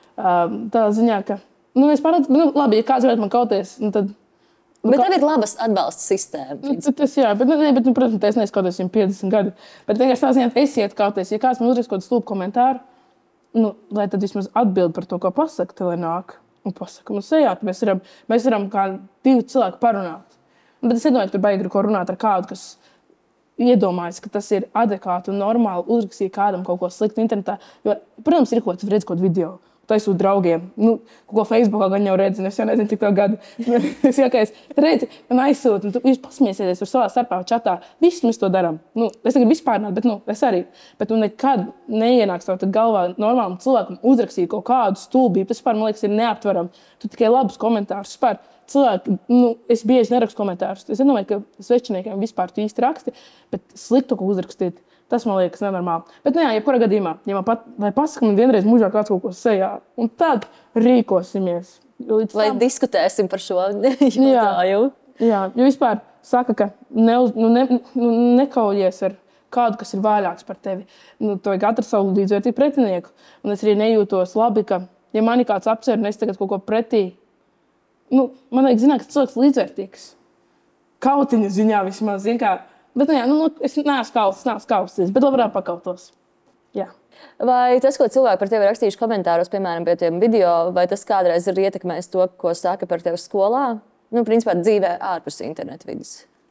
tā ziņā, ka, nu, es pārliec, nu, labi, ja kāds varētu man kauties, nu, tad... Bet tev ir labas atbalsta sistēma. Nu, tas, jā, bet, ne, bet nu, protams, es neesmu kauties viņam piecdesmit gadi. Bet vienkārši tā ziņā, es iet kauties, ja kāds man uzrakst kaut kādu stulbu komentāru, nu, lai tad vismaz atbild par to, ko pasaka, te, lai nāk un pasaka mums sejā. Mēs varam, mēs varam kā divi cilvēki parunāt. Bet es nedomāju, ka tur baigi ko runāt ar kādu, kas iedomājas, ka tas ir adekvāti un normāli uzrakstīt kādam kaut ko sliktu internetā. Jo, protams, ir kaut kas, redz kaut video. taisot draugiem. Nu, ko Facebookā gan jau redzi, es jau nezinu, cik to gadu. Es jau kā es redzi, man aizsūt, un tu jūs pasmiesieties tur savā starpā čatā. Viss mēs to darām. Nu, es negribu vispārnāt, bet nu, es arī. Bet tu nekad neienāks tev galvā normālam cilvēkam uzrakstīt kaut kādu stulbību. Tas, man liekas, ir neaptveram. Tu tikai labus komentārus. Vispār, cilvēki, nu, es bieži nerakstu komentārus. Es domāju, ka svečiniekiem vispār tu īsti raksti, bet sliktu ko uzrakstīt. Tas man liekas nenormāli. Bet, nu jā, jebkurā gadījumā, ja man pat, lai pasaka, man vienreiz mūžā kāds kaut ko sejā, un tad rīkosimies. Vai tam... diskutēsim par šo jautājumu? Jā, jo vispār saka, ka neuz, nu, ne, nu, nekaujies ar kādu, kas ir vājāks par tevi. Nu, to vajag atrast savu līdzvērtīgu pretinieku. Un es arī nejūtos labi, ka, ja mani kāds apcer un es tagad kaut ko pretī, nu, man vajag zināt, ka cilvēks līdzvērtīgs. Kautiņa ziņā vismaz, zin kā. Bet, nu, jā, nu, es neesmu kausis, neesmu kausis, bet labāk pakautos. Jā. Vai tas, ko cilvēki par tevi rakstījuši komentāros, piemēram, pie tiem video, vai tas kādreiz ir ietekmējis to, ko saka par tevi skolā? Nu, principā, dzīvē ārpus internetu vidas.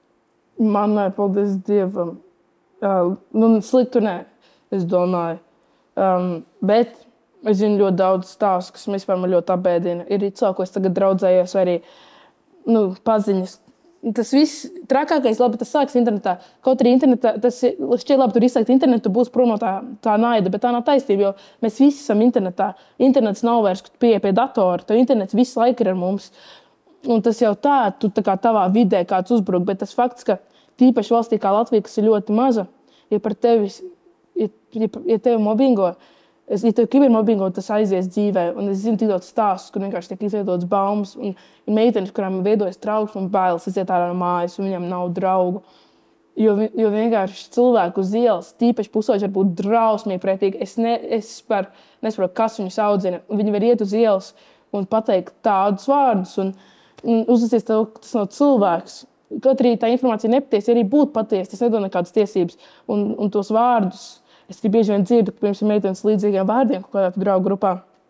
Man, nē, paldies Dievam. Uh, nu, sliktu nē, es domāju. Um, bet es zinu ļoti daudz stāstu, kas vispār man ļoti apbēdina. Ir cilvēki, ko es tagad draudzējos, vai arī nu, paziņas. Tas viss trakākais, labi, tas sāks internetā. Kaut arī internetā, tas šķiet labi, tur izslēgt internetu, būs prom no tā, tā naida, bet tā nav taisnība, jo mēs visi esam internetā. Internets nav vairs, kad pieeja pie datora, tev internets visu laiku ir ar mums. Un tas jau tā, tu tā kā tavā vidē kāds uzbruk, bet tas fakts, ka tīpaši valstī kā Latvija, kas ir ļoti maza, ja par tevi, ja, ja, ja tevi mobbingo, ja tev kibermobbingo, tas aizies dzīvē. Un es zinu tik daudz stāstus, kur vienkārši tiek izveidotas baumas. Un ir meitenes, kurām veidojas trauksme un bailes iziet ārā no mājas, un viņam nav draugu. Jo, jo vienkārši cilvēku uz ielas, tīpaši pusauģi, var būt drausmīgi pretīgi. Es, ne, es par, nesaprotu, kas viņus audzina. Viņi var iet uz ielas un pateikt tādus vārdus. Un, un uzvesties tev, ka tas nav cilvēks. Kaut arī tā informācija nepatiesa, arī būtu patiesa, tas nedod nekādas tiesības. Un, un tos vārdus es arī bieži vien dzirdu, ka, piemēram, meitenes līdzīgiem vārdiem, kaut kādā draugu grupā,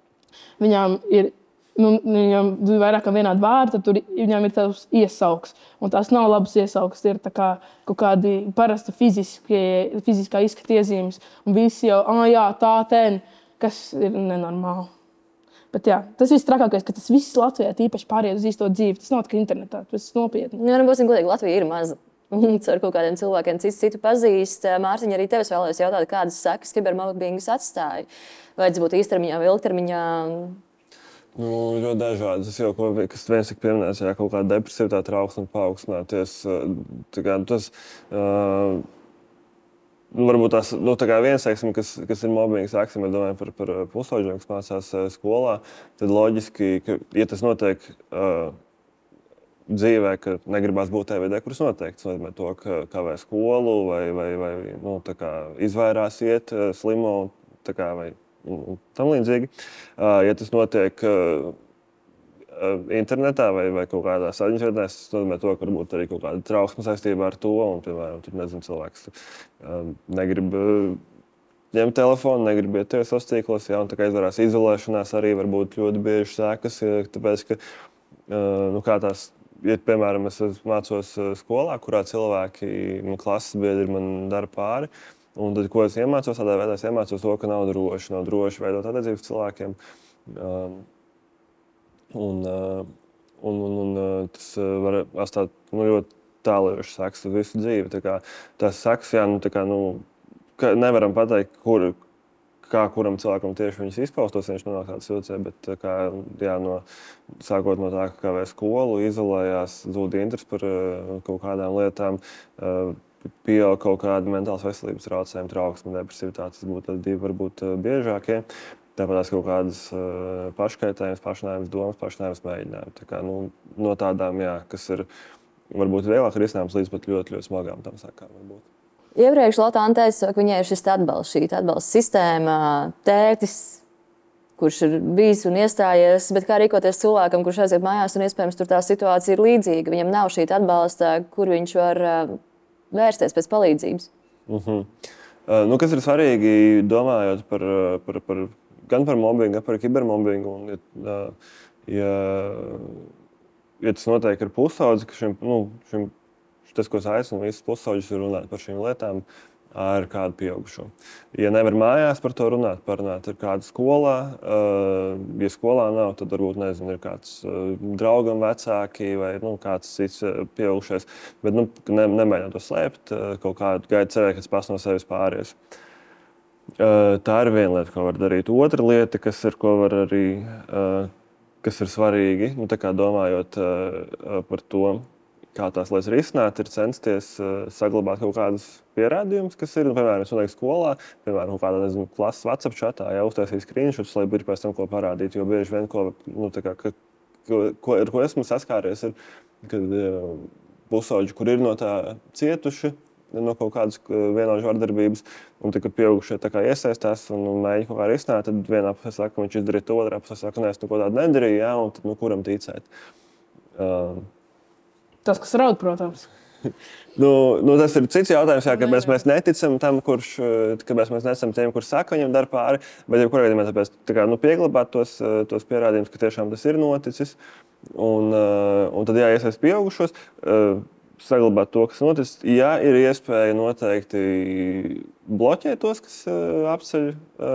viņām ir, nu, viņām vairāk kā vienādi vārdi, tad tur viņām ir tavs iesauks. Un tās nav labas iesaukas, tie ir tā kā kaut kādi parasta fiziski, fiziskā izskata iezīmes. Un visi jau, ah, jā, tā ten, kas ir nenormāli. Bet jā, tas viss trakākais, ka tas viss Latvijā tīpaši pāriet uz īsto dzīvi. Tas nav tikai internetā, tas ir nopietni. Nu, nu, būsim godīgi, Latvija ir maza. Ar kaut kādiem cilvēkiem citu, citu pazīst. Mārtiņ, arī tevis vēlējos jautāt, kādas sekas kibermobbingas atstāja? Vai tas būtu īstermiņā vai ilgtermiņā? Nu, ļoti dažādas. Es jau, ko, kas viens tik pieminēts, jā, kaut kāda depresivitāte, trauksme paaugstināties. Tā kā tas, uh, varbūt tās, nu, tā kā viens, teiksim, kas, kas ir mobbings, teiksim, ja domājam par, par pusauģiem, kas mācās skolā, tad loģiski, ka, ja tas notiek uh, dzīvē, ka negribās būt tajā vidē, kuras noteikti. Tas nozīmē to, ka kavē skolu vai, vai, vai nu, tā kā izvairās iet slimo tā kā, vai nu, tam līdzīgi. Ja tas notiek internetā vai, vai kaut kādā saziņas, tas nozīmē to, ka varbūt arī kaut kāda trauksme saistībā ar to. Un, piemēram, tur, nezinu, cilvēks negrib ņemt telefonu, negrib iet tajos sociālos tīklos, un tā kā izvairās izolēšanās arī var būt ļoti bieži sēkas, tāpēc, ka nu, kā tās ja, piemēram, es mācos skolā, kurā cilvēki, man klases biedri man dara pāri, un tad, ko es iemācos, tādā veidā es iemācos to, ka nav droši, nav droši veidot attiecības cilvēkiem. Um, un, uh, un, un, un tas var atstāt nu, ļoti tālajošas sekas uz visu dzīvi. Tā kā, tās sekas, jā, nu, tā kā, nu, nevaram pateikt, kur, kā kuram cilvēkam tieši viņas izpaustos, viņš nonāk tādā situācijā, bet kā, jā, no, sākot no tā, ka kavē skolu, izolējās, zūd interesi par uh, kaut kādām lietām, uh, pieaug kaut kāda mentālas veselības traucējumi, trauksme, depresivitāte, tas būtu divi varbūt uh, biežākie. Tāpat tās kaut kādas uh, paškaitējums, pašnāvības domas, pašnāvības mēģinājumi. Tā kā, nu, no tādām, jā, kas ir varbūt vieglāk risinājums līdz pat ļoti, ļoti smagām tam sakām varbūt. Iepriekš Lotāna teica, ka viņai ir šis atbalsts, šī atbalsta sistēma, tētis, kurš ir bijis un iestājies, bet kā rīkoties cilvēkam, kurš aiziet mājās un iespējams tur tā situācija ir līdzīga, viņam nav šī atbalsta, kur viņš var vērsties pēc palīdzības. Uh-huh. Uh, nu, kas ir svarīgi, domājot par, par, par, gan par mobbingu, gan par kibermobbingu, un, ja, ja, ja tas notiek ar pusaudzi, ka šim, nu, šim tas, ko es aicinu visus pusauģus, ir runāt par šīm lietām, ar kādu pieaugušo. Ja nevar mājās par to runāt, parunāt ar kādu skolā, ja skolā nav, tad varbūt, nezinu, ir kāds draugam vecāki vai nu, kāds cits pieaugušais, bet nu, ne, nemēģināt to slēpt, kaut kādu gaidu cerēt, kas pats no sevis pāries. Tā ir viena lieta, ko var darīt. Otra lieta, kas ir, ko var arī, kas ir svarīgi, nu, tā kā domājot par to, kā tās lietas risināt, ir censties uh, saglabāt kaut kādus pierādījumus, kas ir, nu, piemēram, es noteikti skolā, piemēram, kādā, nezinu, klases WhatsApp chatā, ja uztaisīt screenshots, lai ir pēc tam ko parādīt, jo bieži vien, ko, nu, tā kā, ka, ko, ko, ar ko esmu saskāries, ir, kad uh, pusauģi, kur ir no tā cietuši, no kaut kādas vienaužu vardarbības, un tā, kad pieaugušie tā kā iesaistās un, un mēģina kaut kā risināt, tad vienā pusē saka, ka viņš izdarīja to, otrā pusē saka, ka es nu, ko tādu nedarīju, ja, un tad, nu, kuram ticēt. Uh, Tas, kas raud, protams. nu, nu, tas ir cits jautājums, jā, kāpēc mēs neticam tam, kurš, kāpēc mēs neticam tiem, kurš saka, viņam dara pāri, bet jebkurā gadījumā tāpēc tā kā, nu, pieglabāt tos, tos pierādījumus, ka tiešām tas ir noticis, un, un tad jāiesaist pieaugušos, saglabāt to, kas noticis. Ja ir iespēja noteikti bloķēt tos, kas apceļ,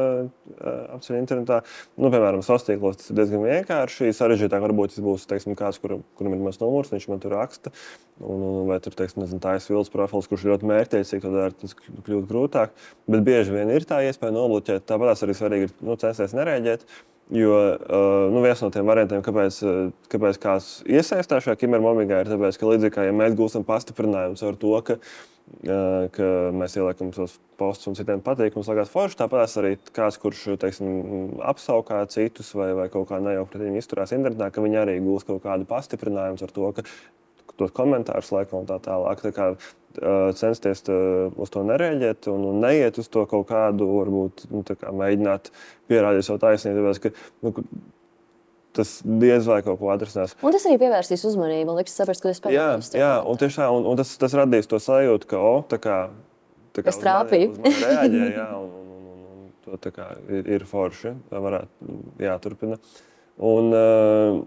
apceļ internetā. Nu, piemēram, sociālos tas ir diezgan vienkārši. Sarežģītāk varbūt tas būs, teiksim, kāds, kuram, kuram ir mans numurs, viņš man tur raksta. Un, un, vai tur, teiksim, nezinu, tā ir vilds profils, kurš ļoti mērķtiecīgi to dara, tas kļūt grūtāk. Bet bieži vien ir tā iespēja nobloķēt. Tāpēc arī svarīgi ir nu, censties nereaģēt. Jo uh, nu, viens no tiem variantiem, kāpēc, kāpēc kāds iesaistās šajā kibermobbingā, ir tāpēc, ka līdzīgi kā ja mēs gūstam pastiprinājumus ar to, ka, uh, ka mēs ieliekam tos postus un citiem patīkums lagāt forši, tāpēc arī kāds, kurš teiksim, apsaukā citus vai, vai kaut kā nejauki pret viņu izturās internetā, ka viņi arī gūs kaut kādu pastiprinājumus ar to, ka tos komentārus laikam un tā tālāk. Tā kā uh, censties uh, uz to nereaģēt un, un neiet uz to kaut kādu, varbūt, nu, tā kā mēģināt pierādīt savu taisnību, tāpēc, ka nu, tas diez vai kaut ko atrisinās. Un tas arī pievērsīs uzmanību un liks saprast, ka es pamanīju. Jā, jā, un tieši tā, un, un tas, tas radīs to sajūtu, ka, o, tā kā, tā kā es trāpīju. Uz mani reaģē, jā, un, un, un, un, un to tā kā ir, ir forši, varētu jāturpina. Un, uh,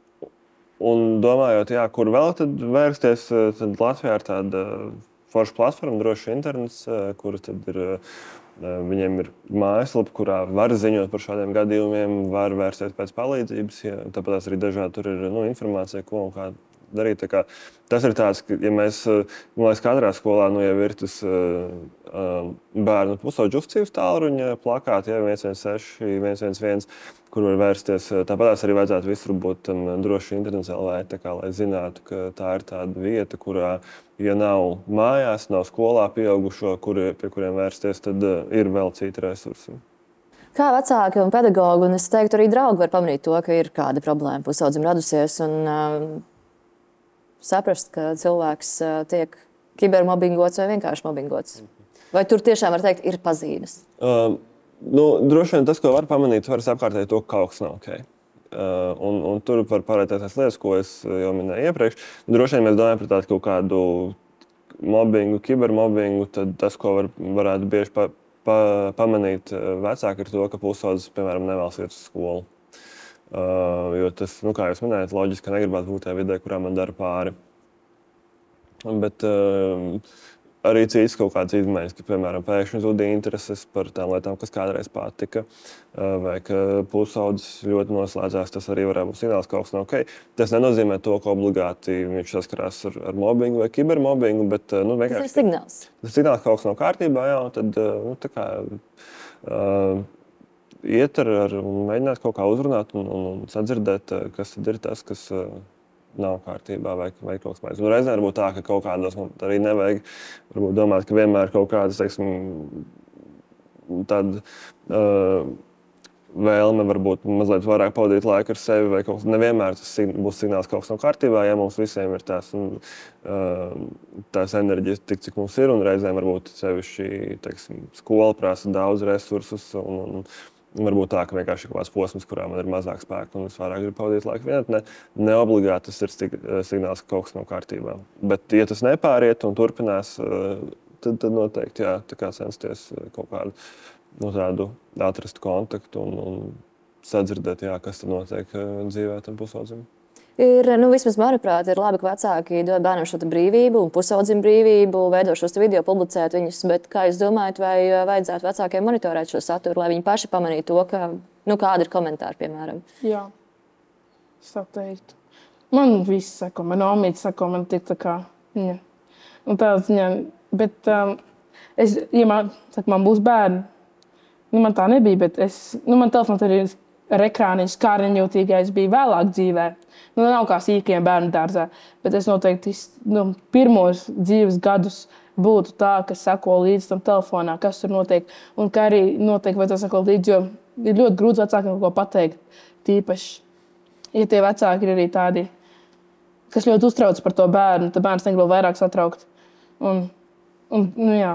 Un domājot, jā, kur vēl tad vērsties, tad Latvijā ir tāda forša platforma, droši internets, kur tad ir, viņiem ir mājaslapa, kurā var ziņot par šādiem gadījumiem, var vērsties pēc palīdzības, ja, tāpēc arī dažādi tur ir nu, informācija, ko un kā darīt. Tā kā, tas ir tāds, ka, ja mēs, man liekas, katrā skolā nu, jau ir tas uh, bērnu pusauģu uzticības tālruņa plakāti, ja viens viens seši, viens viens viens, kur var vērsties. Tāpēc arī vajadzētu visur būt um, droši internets L V, tā kā, lai zinātu, ka tā ir tāda vieta, kurā, ja nav mājās, nav skolā pieaugušo, kuri, pie kuriem vērsties, tad uh, ir vēl citi resursi. Kā vecāki un pedagogi, un es teiktu arī draugi var pamanīt to, ka ir kāda problēma pusaudzim radusies un uh, saprast, ka cilvēks uh, tiek kibermobbingots vai vienkārši mobbingots. Vai tur tiešām var teikt, ir pazīmes? Um. Nu, droši vien tas, ko var pamanīt, var apkārtēji to, ka kaut kas nav ok. Uh, un, un tur var parādīt tās lietas, ko es jau minēju iepriekš. Droši vien mēs domājam par tādu kaut kādu mobbingu, kibermobbingu, tad tas, ko var, varētu bieži pa, pa, pamanīt vecāki, ir to, ka pusaudzis, piemēram, nevēlas iet uz skolu. Uh, jo tas, nu, kā jūs minējat, loģiski, ka negribētu būt tajā vidē, kurā man dara pāri. Bet uh, arī citas kaut kādas izmaiņas, ka, piemēram, pēkšņi zudīja intereses par tām lietām, kas kādreiz patika, vai ka pusaudzis ļoti noslēdzās, tas arī varētu būt signāls, ka kaut kas nav ok. Tas nenozīmē to, ka obligāti viņš saskarās ar, ar mobbingu vai kibermobbingu, bet nu, vienkārši... Tas ir signāls. Tas ir signāls, ka kaut kas nav kārtībā, jā, un tad, nu, tā kā, uh, iet ar, ar un mēģināt kaut kā uzrunāt un, un, un sadzirdēt, kas tad ir tas, kas... Uh, nav kārtībā vai, vai kaut kas maiz. Un reizēm varbūt tā, ka kaut kādos arī nevajag varbūt domāt, ka vienmēr kaut kādas, teiksim, tāda uh, vēlme varbūt mazliet vairāk pavadīt laiku ar sevi vai kaut kas. Nevienmēr tas būs signāls, ka kaut kas nav kārtībā, ja mums visiem ir tās, un, uh, tās enerģijas tik, cik mums ir, un reizēm varbūt sevišķi, teiksim, skola prasa daudz resursus un, un varbūt tā, ka vienkārši ir kaut kāds posms, kurā man ir mazāk spēka un es vairāk gribu pavadīt laiku vienatnē. Neobligāti tas ir signāls, ka kaut kas nav kārtībā. Bet, ja tas nepāriet un turpinās, tad, tad noteikti jā, tā kā censties kaut kādu nu, tādu atrast kontaktu un, un sadzirdēt, jā, kas tad notiek dzīvē tam pusaudzim. Ir, nu, vismaz manuprāt, ir labi, ka vecāki dod bērnam šo brīvību un pusaudzim brīvību, veido šos video, publicēt viņus, bet kā jūs domājat, vai vajadzētu vecākiem monitorēt šo saturu, lai viņi paši pamanītu to, ka, nu, kāda ir komentāri, piemēram? Jā, es tā teiktu. Man viss sako, man omīte sako, man tik tā kā, ja. Un tā ziņā, bet um, es, ja man, saka, man būs bērni, nu, man tā nebija, bet es, nu, man telefons arī ar ekrāniņu skāriņjūtīgais bija vēlāk dzīvē. Nu, nav kā sīkiem bērnu dārzā, bet es noteikti nu, pirmos dzīves gadus būtu tā, ka sako līdz tam telefonā, kas tur notiek. Un kā arī noteikti vajadzētu sako līdz, jo ir ļoti grūti vecākiem kaut ko pateikt. Tīpaši, ja tie vecāki ir arī tādi, kas ļoti uztrauc par to bērnu, tad bērns negrib vairāk satraukt. Un, un, nu, jā.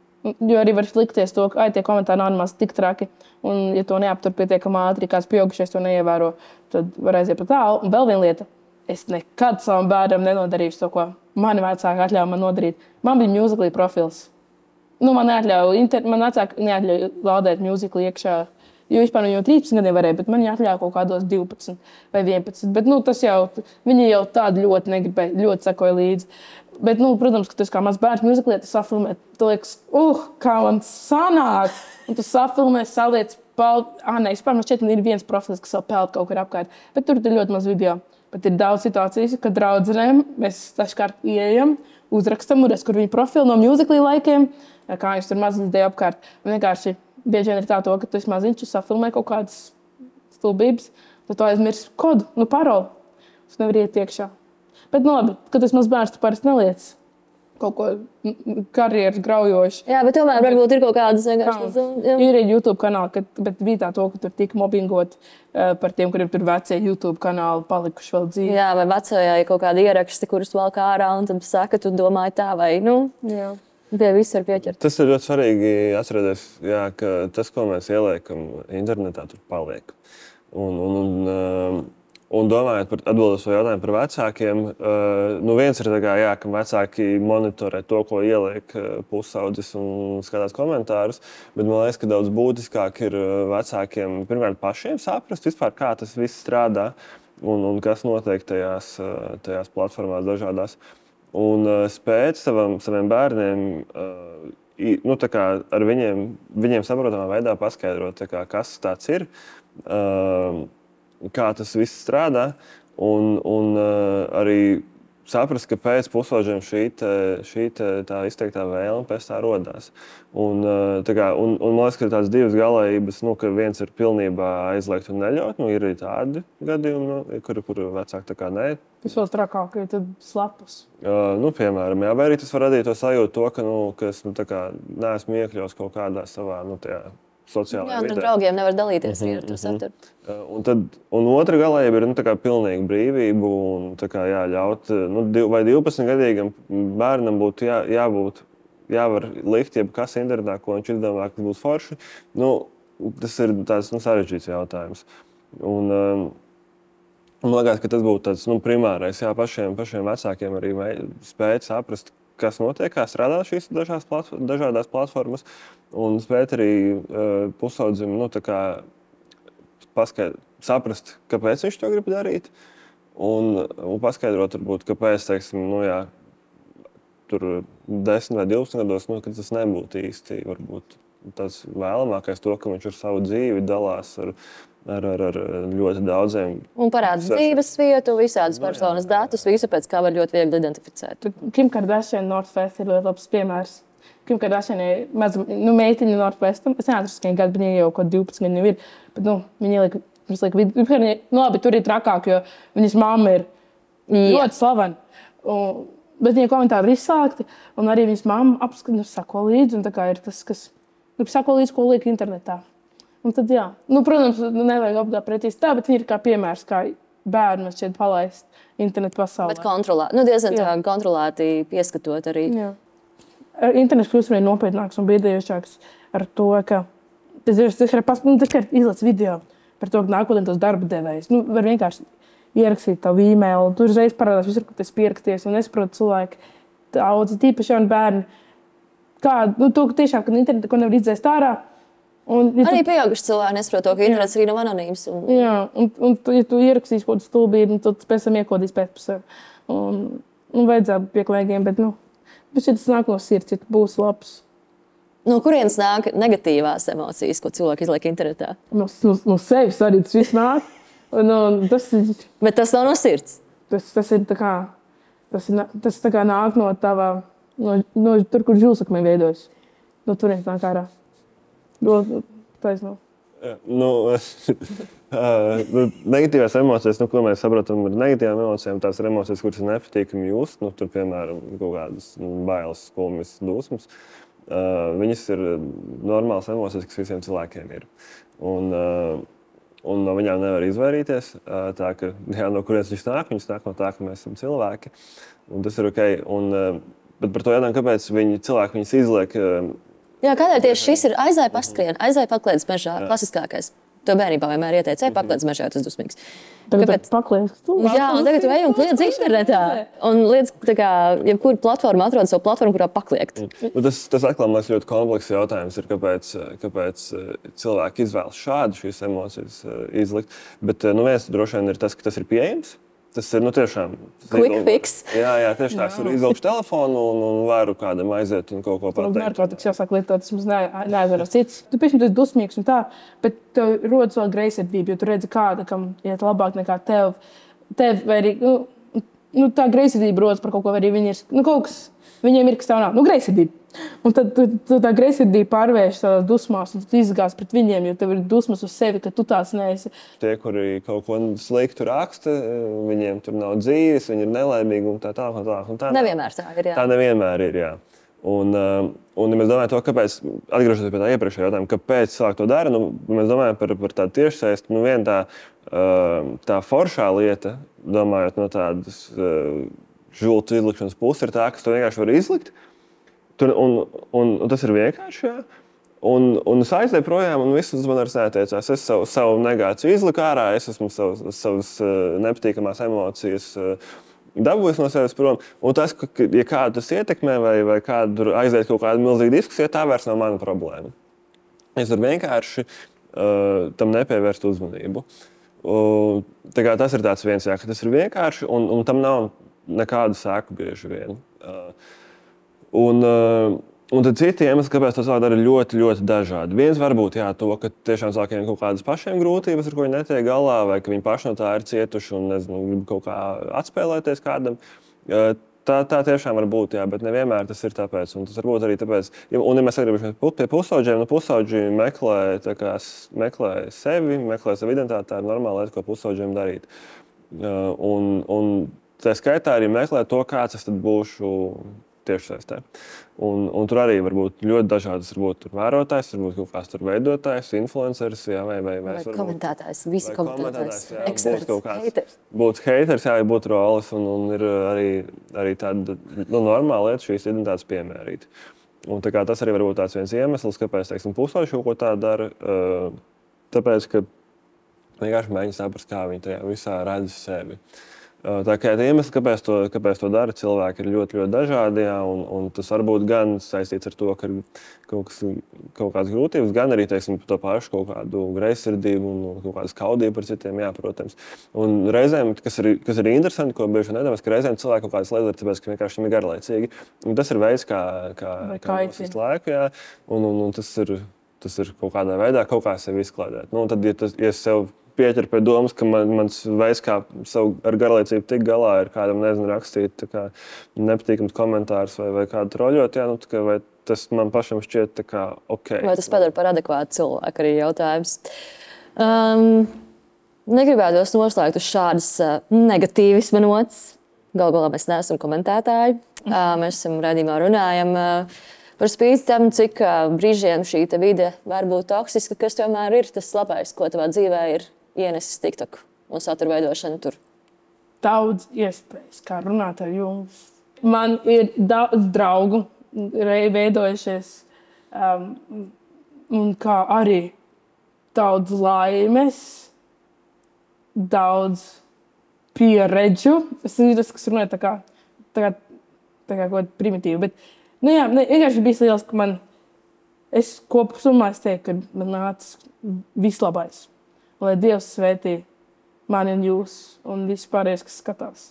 Jo arī var likties to, ka ai, tie komentāri nav nemaz tik traki. Un, ja to neaptur pietiekami ātri, kāds pieaugušais to neievēro, tad var aiziet par tālu. Un vēl viena lieta, es nekad savam bērnam nenodarīšu to, ko mani vecāki atļauj man nodarīt. Man bija mūziklī profils. Nu, man neatļauj, inter... man vecāki neatļauj laudēt mūziklī iekšā. Jo vispār jau trīspadsmit gadiem varēja, bet man atļauj kaut kādos divpadsmit vai vienpadsmit. Bet, nu, tas jau, viņi jau tādu ļoti negribēja, ļoti sekoja līdzi. Bet, nu, protams, ka tu kā mazs bērns mūziklī, tu safilmē, tu liekas, uh, kā man sanāk. Un tu safilmē, saliec, peld, ah, ne, vispār man šķiet, man ir viens profils, kas vēl peld kaut kur apkārt. Bet tur ir ļoti maz video. Bet ir daudz situācijas, kad draudzenēm mēs taškārt ieejam, uzrakstam, un es, kur viņi profili no mūziklī laikiem, kā jūs tur maziņas deju apkārt. Un vienkārši bieži vien ir tā to, ka tu esi maziņš, tu safilmē kaut kādas stulbības, tad tu aizmirsti kodu, nu paroli. Tu nevar iet iekšā. Bet, nu labi, kad es maz bērns, tu parasti neliec kaut ko karjeras graujoši. Jā, bet tomēr varbūt ir kaut kādas vienkārši. Ir YouTube kanāli, kad, bet bija tā to, ka tur tika mobbingot uh, par tiem, kuriem tur vecie YouTube kanāli palikuši vēl dzīvi. Jā, vai vecajā ir kaut kādi ieraksti, kurus valk ārā un tad saka, tu domāji tā vai, nu, jā. Pie visu var pieķert. Tas ir ļoti svarīgi atcerēties, jā, ka tas, ko mēs ieliekam internetā, tur paliek. Un, un, un, un domājot par atbildot šo jautājumu par vecākiem, nu viens ir tā kā, jā, ka vecāki monitorē to, ko ieliek pusaudzis un skatās komentārus, bet man liekas, ka daudz būtiskāk ir vecākiem pirmkārt pašiem saprast vispār, kā tas viss strādā un, un kas notiek tajās, tajās platformās dažādās. Un uh, spēt savam, saviem bērniem uh, nu, tā kā ar viņiem, viņiem saprotamā veidā paskaidrot, tā kā, kas tāds ir, uh, kā tas viss strādā, un, un uh, arī saprast, ka pēc pusauģiem šī, te, šī te, tā izteiktā vēlme pēc tā rodās. Un, uh, tā kā, un, un man liekas, ka tās divas galējības, nu, ka viens ir pilnībā aizliegt un neļaut, nu, ir arī tādi gadījumi, nu, kur, kur vecāki tā kā nē. Tas vēl trakāk, ja tad slapus. Uh, nu, piemēram, jā, vai arī tas var radīt to sajūtu to, ka, nu, ka es, nu, tā kā neesmu iekļaus kaut kādā savā, nu, tajā sociālajā vidē. Jā, un draugiem nevar dalīties mm -hmm, ar to saturu. Uh, un, tad, un otra galējība ir, nu, tā kā pilnīga brīvība un, tā kā, jā, ļaut, nu, div, vai divpadsmitgadīgam bērnam būtu jā, jābūt, jāvar likt jebkas internetā, ko viņš izdomā, ka būs forši. Nu, tas ir tāds, nu, sarežģīts jautājums. Un, um, man liekas, ka tas būtu tāds, nu, primārais, jā, pašiem, pašiem vecākiem arī spēt saprast, kas notiek, kā strādā šīs dažās plat, dažādās platformas, un spēt arī uh, pusaudzim, nu, tā kā paskaidrot, saprast, kāpēc viņš to grib darīt, un, un paskaidrot, varbūt, kāpēc, teiksim, nu, jā, tur desmit vai divpadsmit gados, nu, ka tas nebūtu īsti, varbūt, tas vēlamākais to, ka viņš ar savu dzīvi dalās ar Ar, ar, ar ļoti daudziem. Un parāda dzīves vietu, visādas personas datus, visu pēc kā var ļoti viegli identificēt. Kim Kardashian North Face ir ļoti labs piemērs. Kim Kardashian ir maz, nu, meitiņa North Face. Es neatceros, ka viņa gadu, viņa jau kaut divpadsmit gadu ir. Bet, nu, viņa ielika, viņa, nu, labi, tur ir trakāk, jo viņas mamma ir Jā. ļoti slavena. Un, bet viņa komentāri ir izsākti, un arī viņas mamma apskata, sako līdzi, un tā kā ir tas, kas, nu, sako līdzi, ko liek internetā. Un tad, jā, nu, protams, nevajag apgāt precīzi tā, bet viņi ir kā piemērs, kā bērnu šķiet palaist internetu pasaulē. Bet kontrolēt, nu, diezgan tā kontrolēti pieskatot arī. Jā. Internets kļūst arī nopietnāks un biedējošāks ar to, ka tas ir, tas ir, nu, tas ir izlaists video par to, ka nākotnē tos darba devējs. Nu, var vienkārši ierakstīt tavu e-mailu, tur uzreiz parādās visur, ka tas pieraksties, un es saprotu cilvēki daudz, tīpaši jauni bērni. Kā, nu, to, ka tiešām, kad internetā ko nevar izdzēst ārā, Un, ja Arī tu, pieauguši cilvēki nesaprot to, ka internets arī nav anonīms. Un... jā, un, un tu, ja tu ierakstīsi kaut kādu stulbību, tad pēc tam iekodīs pēc par sevi. Un, nu, vajadzētu pieklājīgiem, bet, nu, bet ja tas nāk no sirds, ja tu būsi labs. No kurienes nāk negatīvās emocijas, ko cilvēki izliek internetā? No, no, no sevis arī tas viss nāk. Un, un, tas, Bet tas nav no sirds. tas, tas ir tā kā, tas, ir, tas tā kā nāk no tava, no, no tur, kur žulsakmē veidojas. No turienes nāk ārā. No, taisnība. Nu, nu, negatīvās emocijas, nu, ko mēs saprotam ar negatīvām emocijām, tās ir emocijas, kuras ir nepatīkami just. Nu, tur, piemēram, kaut kādas bailes, skumjas, dusmas. Uh, viņas ir normālas emocijas, kas visiem cilvēkiem ir. Un, uh, un no viņām nevar izvairīties. Uh, tā, ka, jā, no kurienes viņas nāk, viņas nāk no tā, ka mēs esam cilvēki. Un tas ir ok. Un, uh, bet par to jādām, kāpēc viņi, cilvēki viņas izliek. Uh, Jā, kādēļ tieši šis ir aizēja paskrien, aizēja pakliedz mežā, klasiskākais. To bērnībā vienmēr ieteica, ej pakliedz mežā, tas dusmīgs. Tagad Kāpēc? pakliedz. Jā, un tagad tu ej un kliedz internetā. Un liedz, tā kā, jebkura platforma atrod savu platformu, kurā pakliegt. Tas, tas atkal, man liekas, ļoti komplekss jautājums ir, kāpēc, kāpēc cilvēki izvēlas šādu šīs emocijas izlikt. Bet nu, viens droši vien ir tas, ka tas ir pieejams. Tas ir nu, tiešām quick fix. Jā, jā, tieši tā. Es varu izvilkt telefonu un, un varu kādam aiziet un kaut ko pateikt. Narkotikas jāsāk lietot, tas mums neaizvaras cits. Tu pēc tam esi dusmīgs un tā, bet tev rodas vēl greizsirdība, jo tu redzi kāda, kam iet labāk nekā tev. Tev vai arī, nu, nu tā greizsirdība rodas par kaut ko, vai arī viņi ir, nu kaut kas, viņiem ir, kas tev nav. Nu, greizsirdība. Un tad tu, tu tā greizsirdība pārvērš tādās dusmās un tu izgāz pret viņiem, jo tev ir dusmas uz sevi, ka tu tāds neesi. Tie, kuri kaut ko sliktu raksta, viņiem tur nav dzīves, viņi ir nelaimīgi un tā tā un tā. Un tā nevienmēr tā ir, jā. Tā nevienmēr ir, jā. Un, un ja mēs domājam to, kāpēc, atgriežoties pie tā iepriekšējā jautājuma, kāpēc cilvēki to dara, nu, mēs domājam par, par tādu tiešsaisti, nu viena tā, tā foršā lieta, domājot no tādas žultu izlikšanas puses, ir tā, kas to vienkārši var izlikt. Tur, un, un, un tas ir vienkārši. Jā. Un, un es aizēju projām, un viss uz mani vairs neteicās. Es savu, savu negāciju izliku ārā, es esmu savas, savas nepatīkamās emocijas dabūjis no sevis prom. Un tas, ka, ja kādu tas ietekmē vai, vai kādu aiziet kaut kādu milzīgu diskusiju, tā vairs nav mana problēma. Es varu vienkārši uh, tam nepievērst uzmanību. Uh, tā kā tas ir tāds viens, jā, ka tas ir vienkārši, un, un tam nav nekādu sēku bieži vien. Uh, Un, un tad citi iemesli, kāpēc to cilvēki dara, ļoti, ļoti dažādi. Viens var būt jā, to, ka tiešām cilvēkiem ir kaut kādas pašiem grūtības, ar ko viņi netiek galā, vai ka viņi paši no tā ir cietuši un nezinu, grib kaut kā atspēlēties kādam. Tā, tā tiešām var būt, jā, bet nevienmēr tas ir tāpēc. Un tas var būt arī tāpēc, un ja mēs atgriežamies pie pusauģiem, nu pusauģi meklē, kā, meklē sevi, meklē savu identitāti, tā ir normāla lieta, ko pusauģiem darīt. Un, un tā skaitā arī meklē to, kāds es tad būšu tiešsaistē. Un, un tur arī var būt ļoti dažādas, varbūt tur vērotājs, varbūt kaut kāds tur veidotājs, influenceris, jā, vai, vai, vai, vai komentētājs, visi komentētājs, eksperts, heiters. Būt heiters, jā, būt rolis, un, un ir arī, arī tāda nu, normāla lieta šīs identitātes piemērīt. Un tā kā tas arī var būt tāds viens iemesls, kāpēc, teiksim, pusauģi kaut ko tā dara, tāpēc, ka vienkārši mēģina saprast, kā viņi tajā visā redz sevi. Tā kā iemesli, kāpēc to, kāpēc to dara, cilvēki ir ļoti, ļoti dažādi, jā, un, un tas var būt gan saistīts ar to, ka ir kaut, kas, kaut kādas grūtības, gan arī, teiksim, par to pašu kaut kādu greizsirdību un kaut kādu skaudību par citiem, jā, protams. Un reizēm, kas ir, kas ir interesanti, ko bieži vien nedomās, ka reizēm cilvēki kaut kādas lietas dara, tāpēc, ka vienkārši viņiem ir garlaicīgi. Un tas ir veids, kā, kā, kā nosist laiku, jā, un, un, un tas ir, tas ir kaut kādā veidā kaut kā sevi izklaidēt. Nu, un tad, ja, tas, ja sev pieķer pie domas, ka man, mans veids, kā savu ar garlaicību tik galā, ir kādam, nezinu, rakstīt kā nepatīkams komentārus vai, vai kādu troļot, jā, nu, kā, vai tas man pašam šķiet tā kā ok. Vai tas padara par adekvātu cilvēku arī jautājums. Um, negribētos noslēgt uz šādas uh, negatīvisma nots. Galu galā mēs neesam komentētāji. Uh, mēs esam raidījumā runājam uh, par spīti tam, cik uh, brīžiem šī vide var būt toksiska, kas tomēr ir tas labais, ko tavā dzīvē ir ienesis TikTok un satura veidošana tur? Daudz iespējas, kā runāt ar jums. Man ir daudz draugu veidojušies, um, un kā arī daudz laimes, daudz pieredžu. Es nezinu, tas, kas runāja tā kā, tā kā, tā kā kaut kāda primitīva, bet, nu jā, vienkārši bija liels, ka man es kopumā es teiktu, ka man nācis vislabais. Lai Dievs svētī mani un jūs un vispārējais, kas skatās.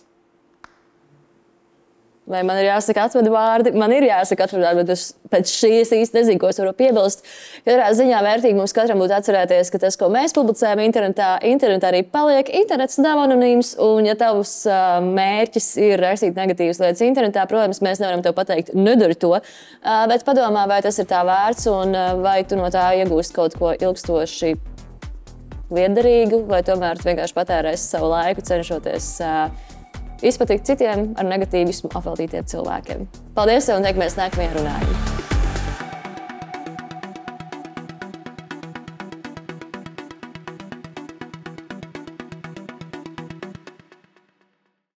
Vai man ir jāsaka atvadu vārdi? Man ir jāsaka atvadu vārdi, bet es pēc šīs īsti nezinu, ko es varu piebilst. Katrā ziņā vērtīgi mums katram būtu atcerēties, ka tas, ko mēs publicējam internetā, internetā arī paliek. Internets nav anonīms, un ja tavs uh, mērķis ir rakstīt negatīvas lietas internetā, protams, mēs nevaram tev pateikt, nedari to, uh, bet padomā, vai tas ir tā vērts, un uh, vai tu no tā iegūst kaut ko ilgstoši liederīgu, vai tomēr tu vienkārši patērēsi savu laiku, cenšoties uh, izpatikt citiem ar negatīvismu apveltītiem cilvēkiem. Paldies tev un tiekamies nākamajā runājumā!